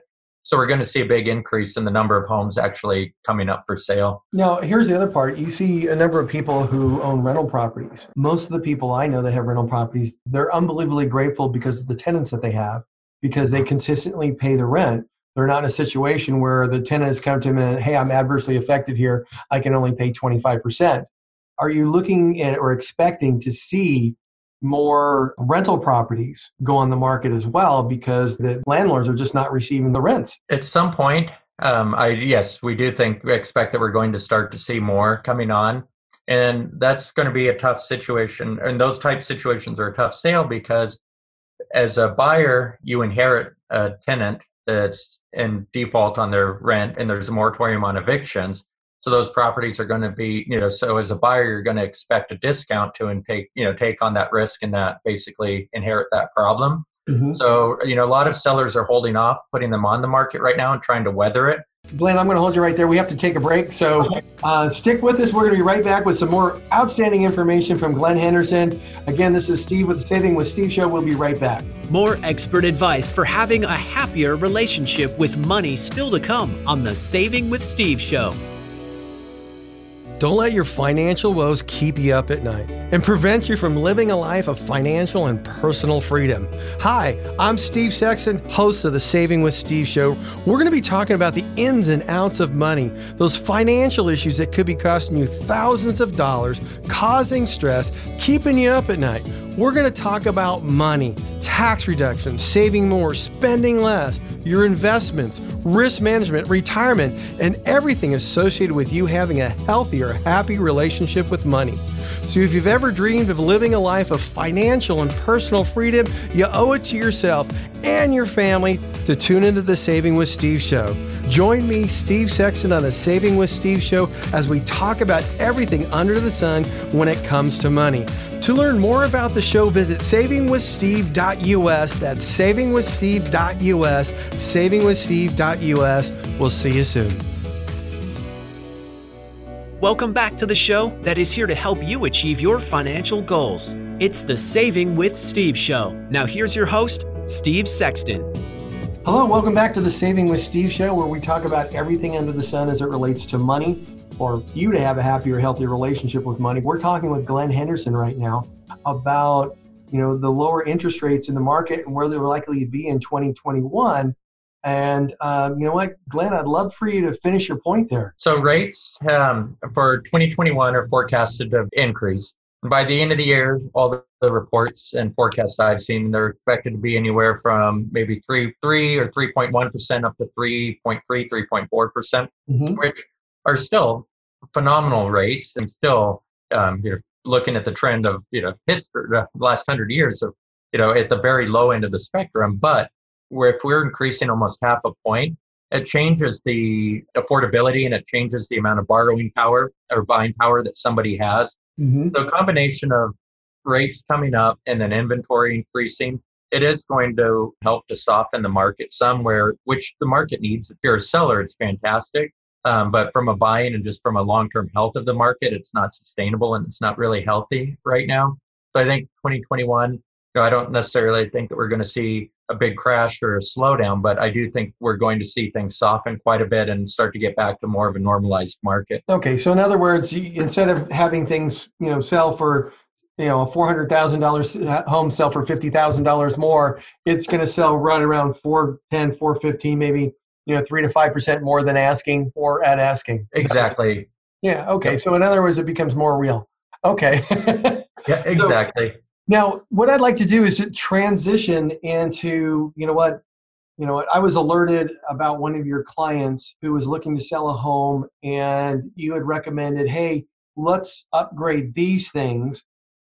So we're going to see a big increase in the number of homes actually coming up for sale. Now, here's the other part. You see a number of people who own rental properties. Most of the people I know that have rental properties, they're unbelievably grateful because of the tenants that they have, because they consistently pay the rent. They're not in a situation where the tenant has come to them and, hey, I'm adversely affected here. I can only pay twenty-five percent. Are you looking at or expecting to see more rental properties go on the market as well because the landlords are just not receiving the rents? At some point, um, I yes, we do think, we expect that we're going to start to see more coming on. And that's going to be a tough situation. And those type situations are a tough sale because as a buyer, you inherit a tenant that's in default on their rent and there's a moratorium on evictions. So those properties are going to be, you know, so as a buyer, you're going to expect a discount to and take, you know, take on that risk and that basically inherit that problem. Mm-hmm. So, you know, a lot of sellers are holding off, putting them on the market right now and trying to weather it. Glenn, I'm going to hold you right there. We have to take a break. So uh, stick with us. We're going to be right back with some more outstanding information from Glenn Henderson. Again, this is Steve with the Saving with Steve show. We'll be right back. More expert advice for having a happier relationship with money still to come on the Saving with Steve show. Don't let your financial woes keep you up at night and prevent you from living a life of financial and personal freedom. Hi, I'm Steve Sexton, host of the Saving with Steve show. We're going to be talking about the ins and outs of money, those financial issues that could be costing you thousands of dollars, causing stress, keeping you up at night. We're going to talk about money, tax reductions, saving more, spending less, your investments, risk management, retirement, and everything associated with you having a healthier, happy relationship with money. So if you've ever dreamed of living a life of financial and personal freedom, you owe it to yourself and your family to tune into the Saving with Steve show. Join me, Steve Sexton, on the Saving with Steve show as we talk about everything under the sun when it comes to money. To learn more about the show, visit saving with steve dot u s. That's saving with steve dot u s, saving with steve dot u s. We'll see you soon. Welcome back to the show that is here to help you achieve your financial goals. It's the Saving with Steve show. Now here's your host, Steve Sexton. Hello, welcome back to the Saving with Steve show, where we talk about everything under the sun as it relates to money, or you to have a happier, healthier relationship with money. We're talking with Glenn Henderson right now about, you know, the lower interest rates in the market and where they're likely to be in twenty twenty-one. And um, you know what, Glenn, I'd love for you to finish your point there. So rates um, for twenty twenty-one are forecasted to increase. And by the end of the year, all the, the reports and forecasts I've seen, they're expected to be anywhere from maybe three, three or three point one percent up to three point three, three point four percent, mm-hmm. which are still phenomenal rates, and still um, you're looking at the trend of, you know, history, the last hundred years of, you know, at the very low end of the spectrum. But where if we're increasing almost half a point, it changes the affordability and it changes the amount of borrowing power or buying power that somebody has. Mm-hmm. So a combination of rates coming up and then inventory increasing, it is going to help to soften the market somewhere, which the market needs. If you're a seller, it's fantastic. Um, but from a buying and just from a long-term health of the market, it's not sustainable and it's not really healthy right now. So I think twenty twenty-one, you know, I don't necessarily think that we're going to see a big crash or a slowdown, but I do think we're going to see things soften quite a bit and start to get back to more of a normalized market. Okay, so in other words, you, instead of having things, you know, sell for, you know, a four hundred thousand dollars home sell for fifty thousand dollars more, it's going to sell right around four ten, four fifteen, maybe, you know, three to five percent more than asking or at asking. Exactly. Yeah. Okay. So in other words, it becomes more real. Okay. Yeah, exactly. So, now, what I'd like to do is to transition into, you know what, you know what, I was alerted about one of your clients who was looking to sell a home, and you had recommended, hey, let's upgrade these things.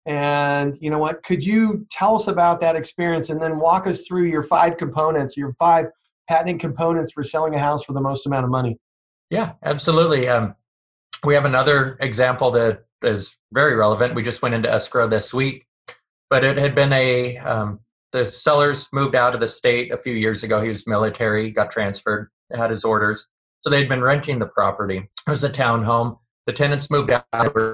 And you know what, could you tell us about that experience and then walk us through your five components, your five patented components for selling a house for the most amount of money? Yeah, absolutely. Um, we have another example that is very relevant. We just went into escrow this week, but it had been a, um, the sellers moved out of the state a few years ago. He was military, got transferred, had his orders. So they'd been renting the property. It was a townhome. The tenants moved out.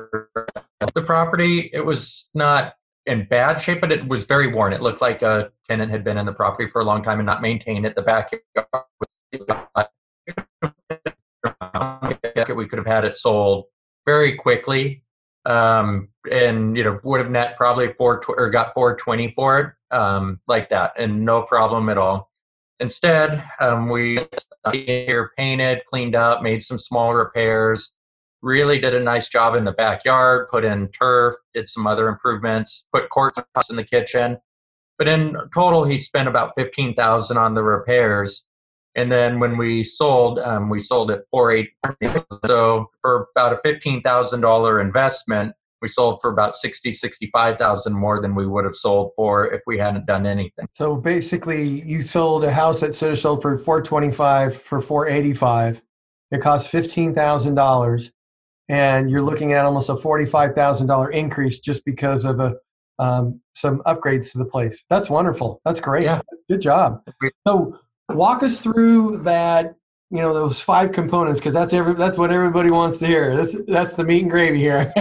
The property, it was not in bad shape, but it was very worn. It looked like a tenant had been in the property for a long time and not maintained it. The backyard was we could have had it sold very quickly, um, and you know would have net probably four or got four twenty for it, um, like that, and no problem at all. Instead, um, we here painted, cleaned up, made some small repairs, really did a nice job in the backyard, put in turf, did some other improvements, put quartz in the kitchen. But in total, he spent about fifteen thousand dollars on the repairs. And then when we sold, um, we sold at four eighty. So for about a fifteen thousand dollars investment, we sold for about sixty, sixty-five thousand more than we would have sold for if we hadn't done anything. So basically, you sold a house that should have sold for four twenty-five for four eighty-five. It cost fifteen thousand dollars, and you're looking at almost a forty-five thousand dollars increase just because of a um, some upgrades to the place. That's wonderful. That's great. Yeah. Good job. So walk us through that. You know, those five components, because that's every that's what everybody wants to hear. That's that's the meat and gravy here.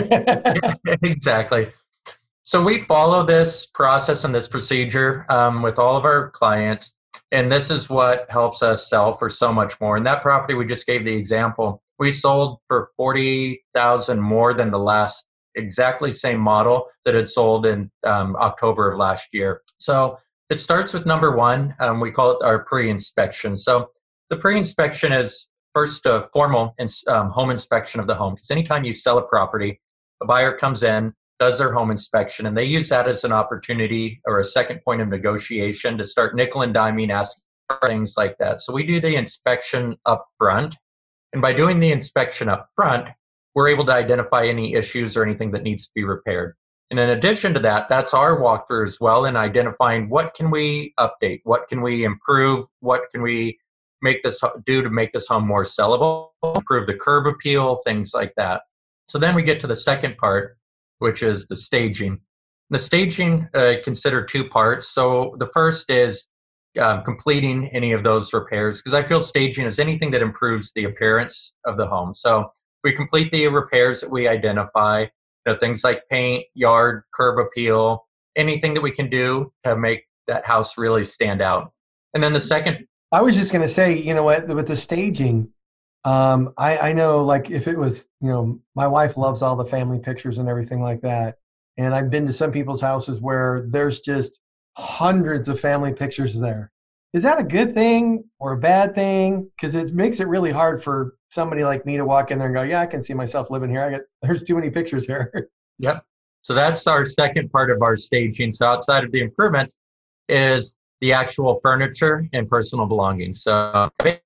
Exactly. So we follow this process and this procedure um, with all of our clients, and this is what helps us sell for so much more. And that property we just gave the example, we sold for forty thousand more than the last exactly same model that had sold in um, October of last year. So it starts with number one. Um, we call it our pre-inspection. So the pre-inspection is first a formal um, home inspection of the home. Because anytime you sell a property, a buyer comes in, does their home inspection, and they use that as an opportunity or a second point of negotiation to start nickel and diming, asking things like that. So we do the inspection up front. And by doing the inspection up front, we're able to identify any issues or anything that needs to be repaired. And in addition to that, that's our walkthrough as well in identifying what can we update, what can we improve, what can we make this do to make this home more sellable, improve the curb appeal, things like that. So then we get to the second part, which is the staging. The staging uh, consider two parts. So the first is um, completing any of those repairs, because I feel staging is anything that improves the appearance of the home. So we complete the repairs that we identify, you know, things like paint, yard, curb appeal, anything that we can do to make that house really stand out. And then the second I was just going to say, you know what, with the staging, um, I, I know like if it was, you know, my wife loves all the family pictures and everything like that. And I've been to some people's houses where there's just hundreds of family pictures there. Is that a good thing or a bad thing? Because it makes it really hard for somebody like me to walk in there and go, yeah, I can see myself living here. I get, there's too many pictures here. Yep. So that's our second part of our staging. So outside of the improvements is the actual furniture and personal belongings. So uh,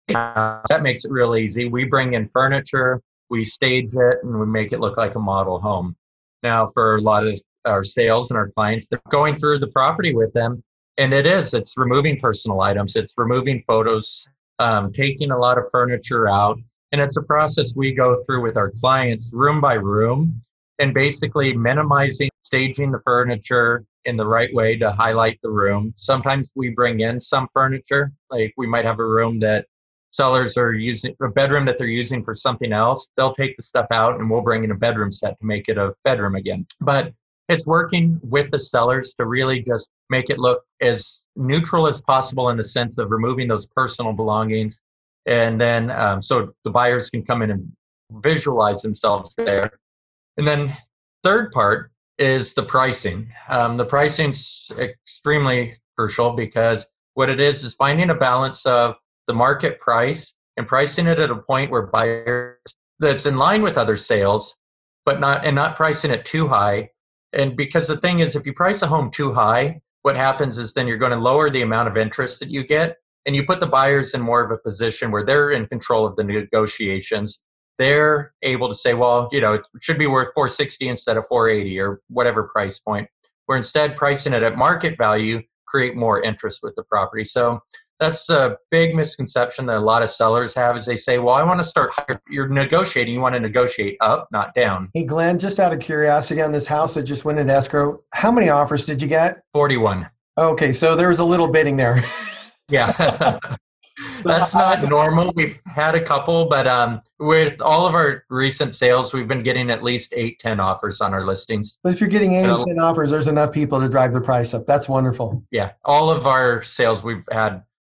that makes it real easy. We bring in furniture, we stage it, and we make it look like a model home. Now, for a lot of our sales and our clients, they're going through the property with them, and it is, it's removing personal items, it's removing photos, um, taking a lot of furniture out, and it's a process we go through with our clients room by room, and basically minimizing, staging the furniture in the right way to highlight the room. Sometimes we bring in some furniture, like we might have a room that sellers are using, a bedroom that they're using for something else. They'll take the stuff out and we'll bring in a bedroom set to make it a bedroom again. But it's working with the sellers to really just make it look as neutral as possible in the sense of removing those personal belongings. And then um, so the buyers can come in and visualize themselves there. And then third part is the pricing. Um, the pricing's extremely crucial because what it is is finding a balance of the market price and pricing it at a point where buyers that's in line with other sales, but not and not pricing it too high. And because the thing is, if you price a home too high, what happens is then you're going to lower the amount of interest that you get, and you put the buyers in more of a position where they're in control of the negotiations. They're able to say, well, you know, it should be worth four sixty instead of four eighty or whatever price point, where instead pricing it at market value create more interest with the property. So that's a big misconception that a lot of sellers have is they say, well, I want to start higher. You're negotiating. You want to negotiate up, not down. Hey, Glenn, just out of curiosity on this house that just went into escrow, how many offers did you get? forty-one. Okay, so there was a little bidding there. Yeah. That's not normal. We've had a couple, but um, with all of our recent sales, we've been getting at least eight, ten offers on our listings. But if you're getting eight, ten offers, there's enough people to drive the price up. That's wonderful. Yeah. All of our sales, we've had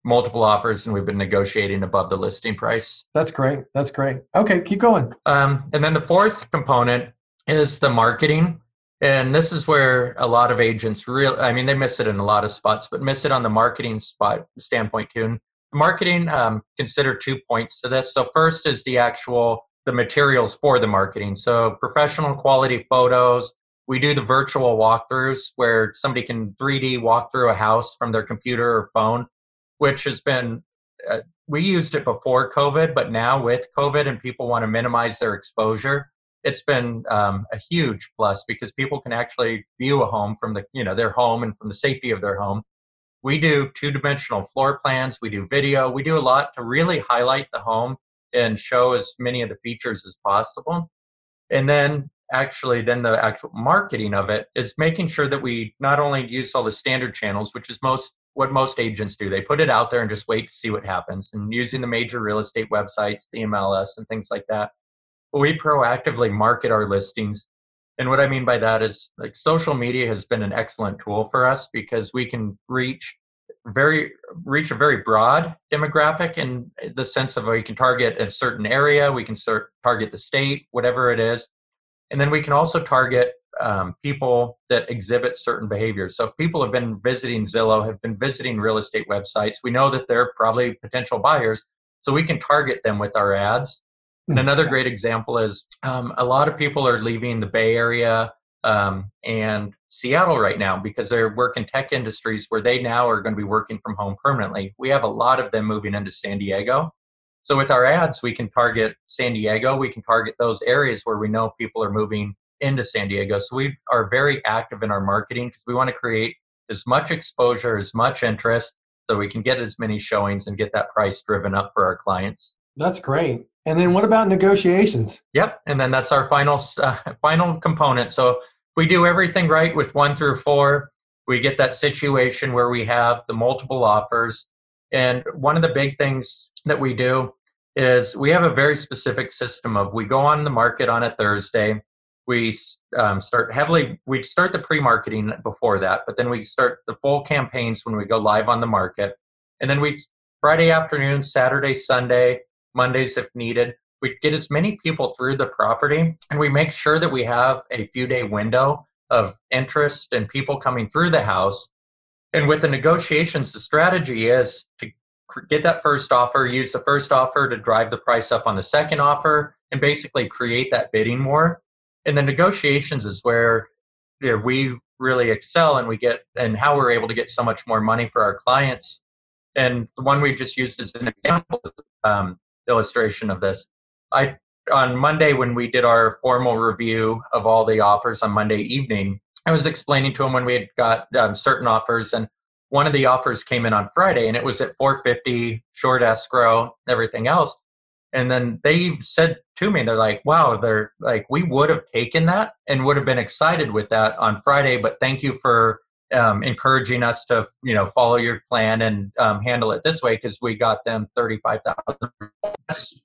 multiple offers, and we've been negotiating above the listing price. That's great. That's great. Okay, keep going. Um, and then the fourth component is the marketing. And this is where a lot of agents really, I mean, they miss it in a lot of spots, but miss it on the marketing spot standpoint too. And marketing, um, consider two points to this. So first is the actual, the materials for the marketing. So professional quality photos. We do the virtual walkthroughs where somebody can three D walk through a house from their computer or phone, which has been, uh, we used it before COVID, but now with COVID and people want to minimize their exposure, it's been um, a huge plus because people can actually view a home from the, you know, their home and from the safety of their home. We do two-dimensional floor plans. We do video. We do a lot to really highlight the home and show as many of the features as possible. And then actually then the actual marketing of it is making sure that we not only use all the standard channels, which is most what most agents do. They put it out there and just wait to see what happens, and using the major real estate websites, the M L S and things like that. But we proactively market our listings. And what I mean by that is, like, social media has been an excellent tool for us because we can reach very reach a very broad demographic in the sense of we can target a certain area, we can start target the state, whatever it is. And then we can also target um, people that exhibit certain behaviors. So if people have been visiting Zillow, have been visiting real estate websites, we know that they're probably potential buyers. So we can target them with our ads. And another great example is um, a lot of people are leaving the Bay Area um, and Seattle right now because they're working tech industries where they now are going to be working from home permanently. We have a lot of them moving into San Diego. So with our ads, we can target San Diego. We can target those areas where we know people are moving into San Diego. So we are very active in our marketing because we want to create as much exposure, as much interest, so we can get as many showings and get that price driven up for our clients. That's great. And then what about negotiations? Yep. And then that's our final uh, final component. So we do everything right with one through four. We get that situation where we have the multiple offers. And one of the big things that we do is we have a very specific system of we go on the market on a Thursday. We um, start heavily, we start the pre-marketing before that, but then we start the full campaigns when we go live on the market. And then we, Friday afternoon, Saturday, Sunday, Mondays if needed, we get as many people through the property, and we make sure that we have a few day window of interest and people coming through the house. And with the negotiations, the strategy is to get that first offer, use the first offer to drive the price up on the second offer, and basically create that bidding war. And the negotiations is where, you know, we really excel, and we get, and how we're able to get so much more money for our clients. And the one we just used as an example is um, illustration of this. I on Monday, when we did our formal review of all the offers on Monday evening, I was explaining to them when we had got um, certain offers, and one of the offers came in on Friday, and it was at four fifty, short escrow, everything else. And then they said to me, they're like, wow, they're like, we would have taken that and would have been excited with that on Friday, but thank you for um, encouraging us to, you know, follow your plan and um, handle it this way, because we got them thirty-five thousand.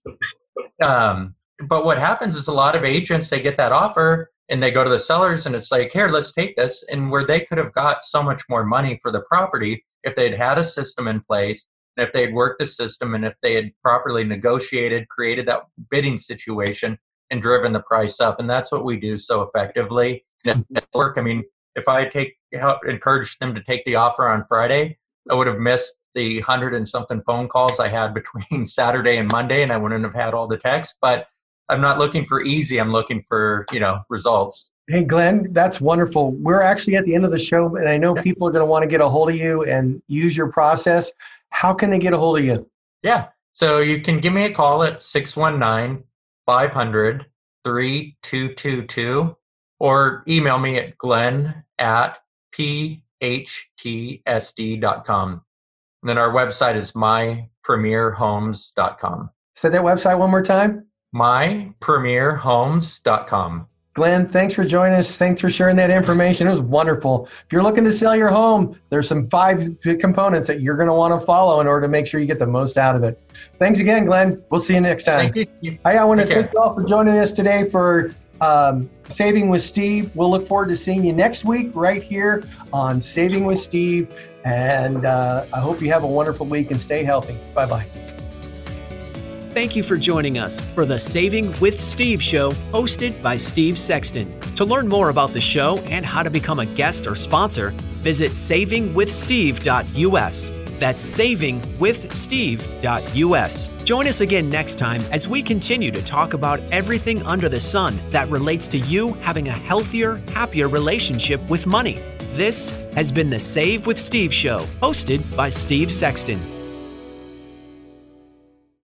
Um, but what happens is a lot of agents, they get that offer and they go to the sellers and it's like, here, let's take this. And where they could have got so much more money for the property if they'd had a system in place, and if they'd worked the system, and if they had properly negotiated, created that bidding situation and driven the price up. And that's what we do so effectively. And it's work. I mean, if I take help, encourage them to take the offer on Friday, I would have missed the hundred and something phone calls I had between Saturday and Monday, and I wouldn't have had all the texts. But I'm not looking for easy. I'm looking for, you know, results. Hey, Glenn, that's wonderful. We're actually at the end of the show, and I know yeah. people are going to want to get a hold of you and use your process. How can they get a hold of you? Yeah. So you can give me a call at six one nine, five hundred, three two two two or email me at glenn at p h t s d dot com. And then our website is my premier homes dot com. Say that website one more time. my premier homes dot com. Glenn, thanks for joining us. Thanks for sharing that information. It was wonderful. If you're looking to sell your home, there's some five components that you're going to want to follow in order to make sure you get the most out of it. Thanks again, Glenn. We'll see you next time. Thank you. Hi, I want to Take thank you all for joining us today for um, Saving with Steve. We'll look forward to seeing you next week right here on Saving with Steve. And uh, I hope you have a wonderful week and stay healthy. Bye-bye. Thank you for joining us for the Saving with Steve show, hosted by Steve Sexton. To learn more about the show and how to become a guest or sponsor, visit saving with steve dot u s. That's saving with steve dot u s. Join us again next time as we continue to talk about everything under the sun that relates to you having a healthier, happier relationship with money. This has been the Save with Steve show, hosted by Steve Sexton.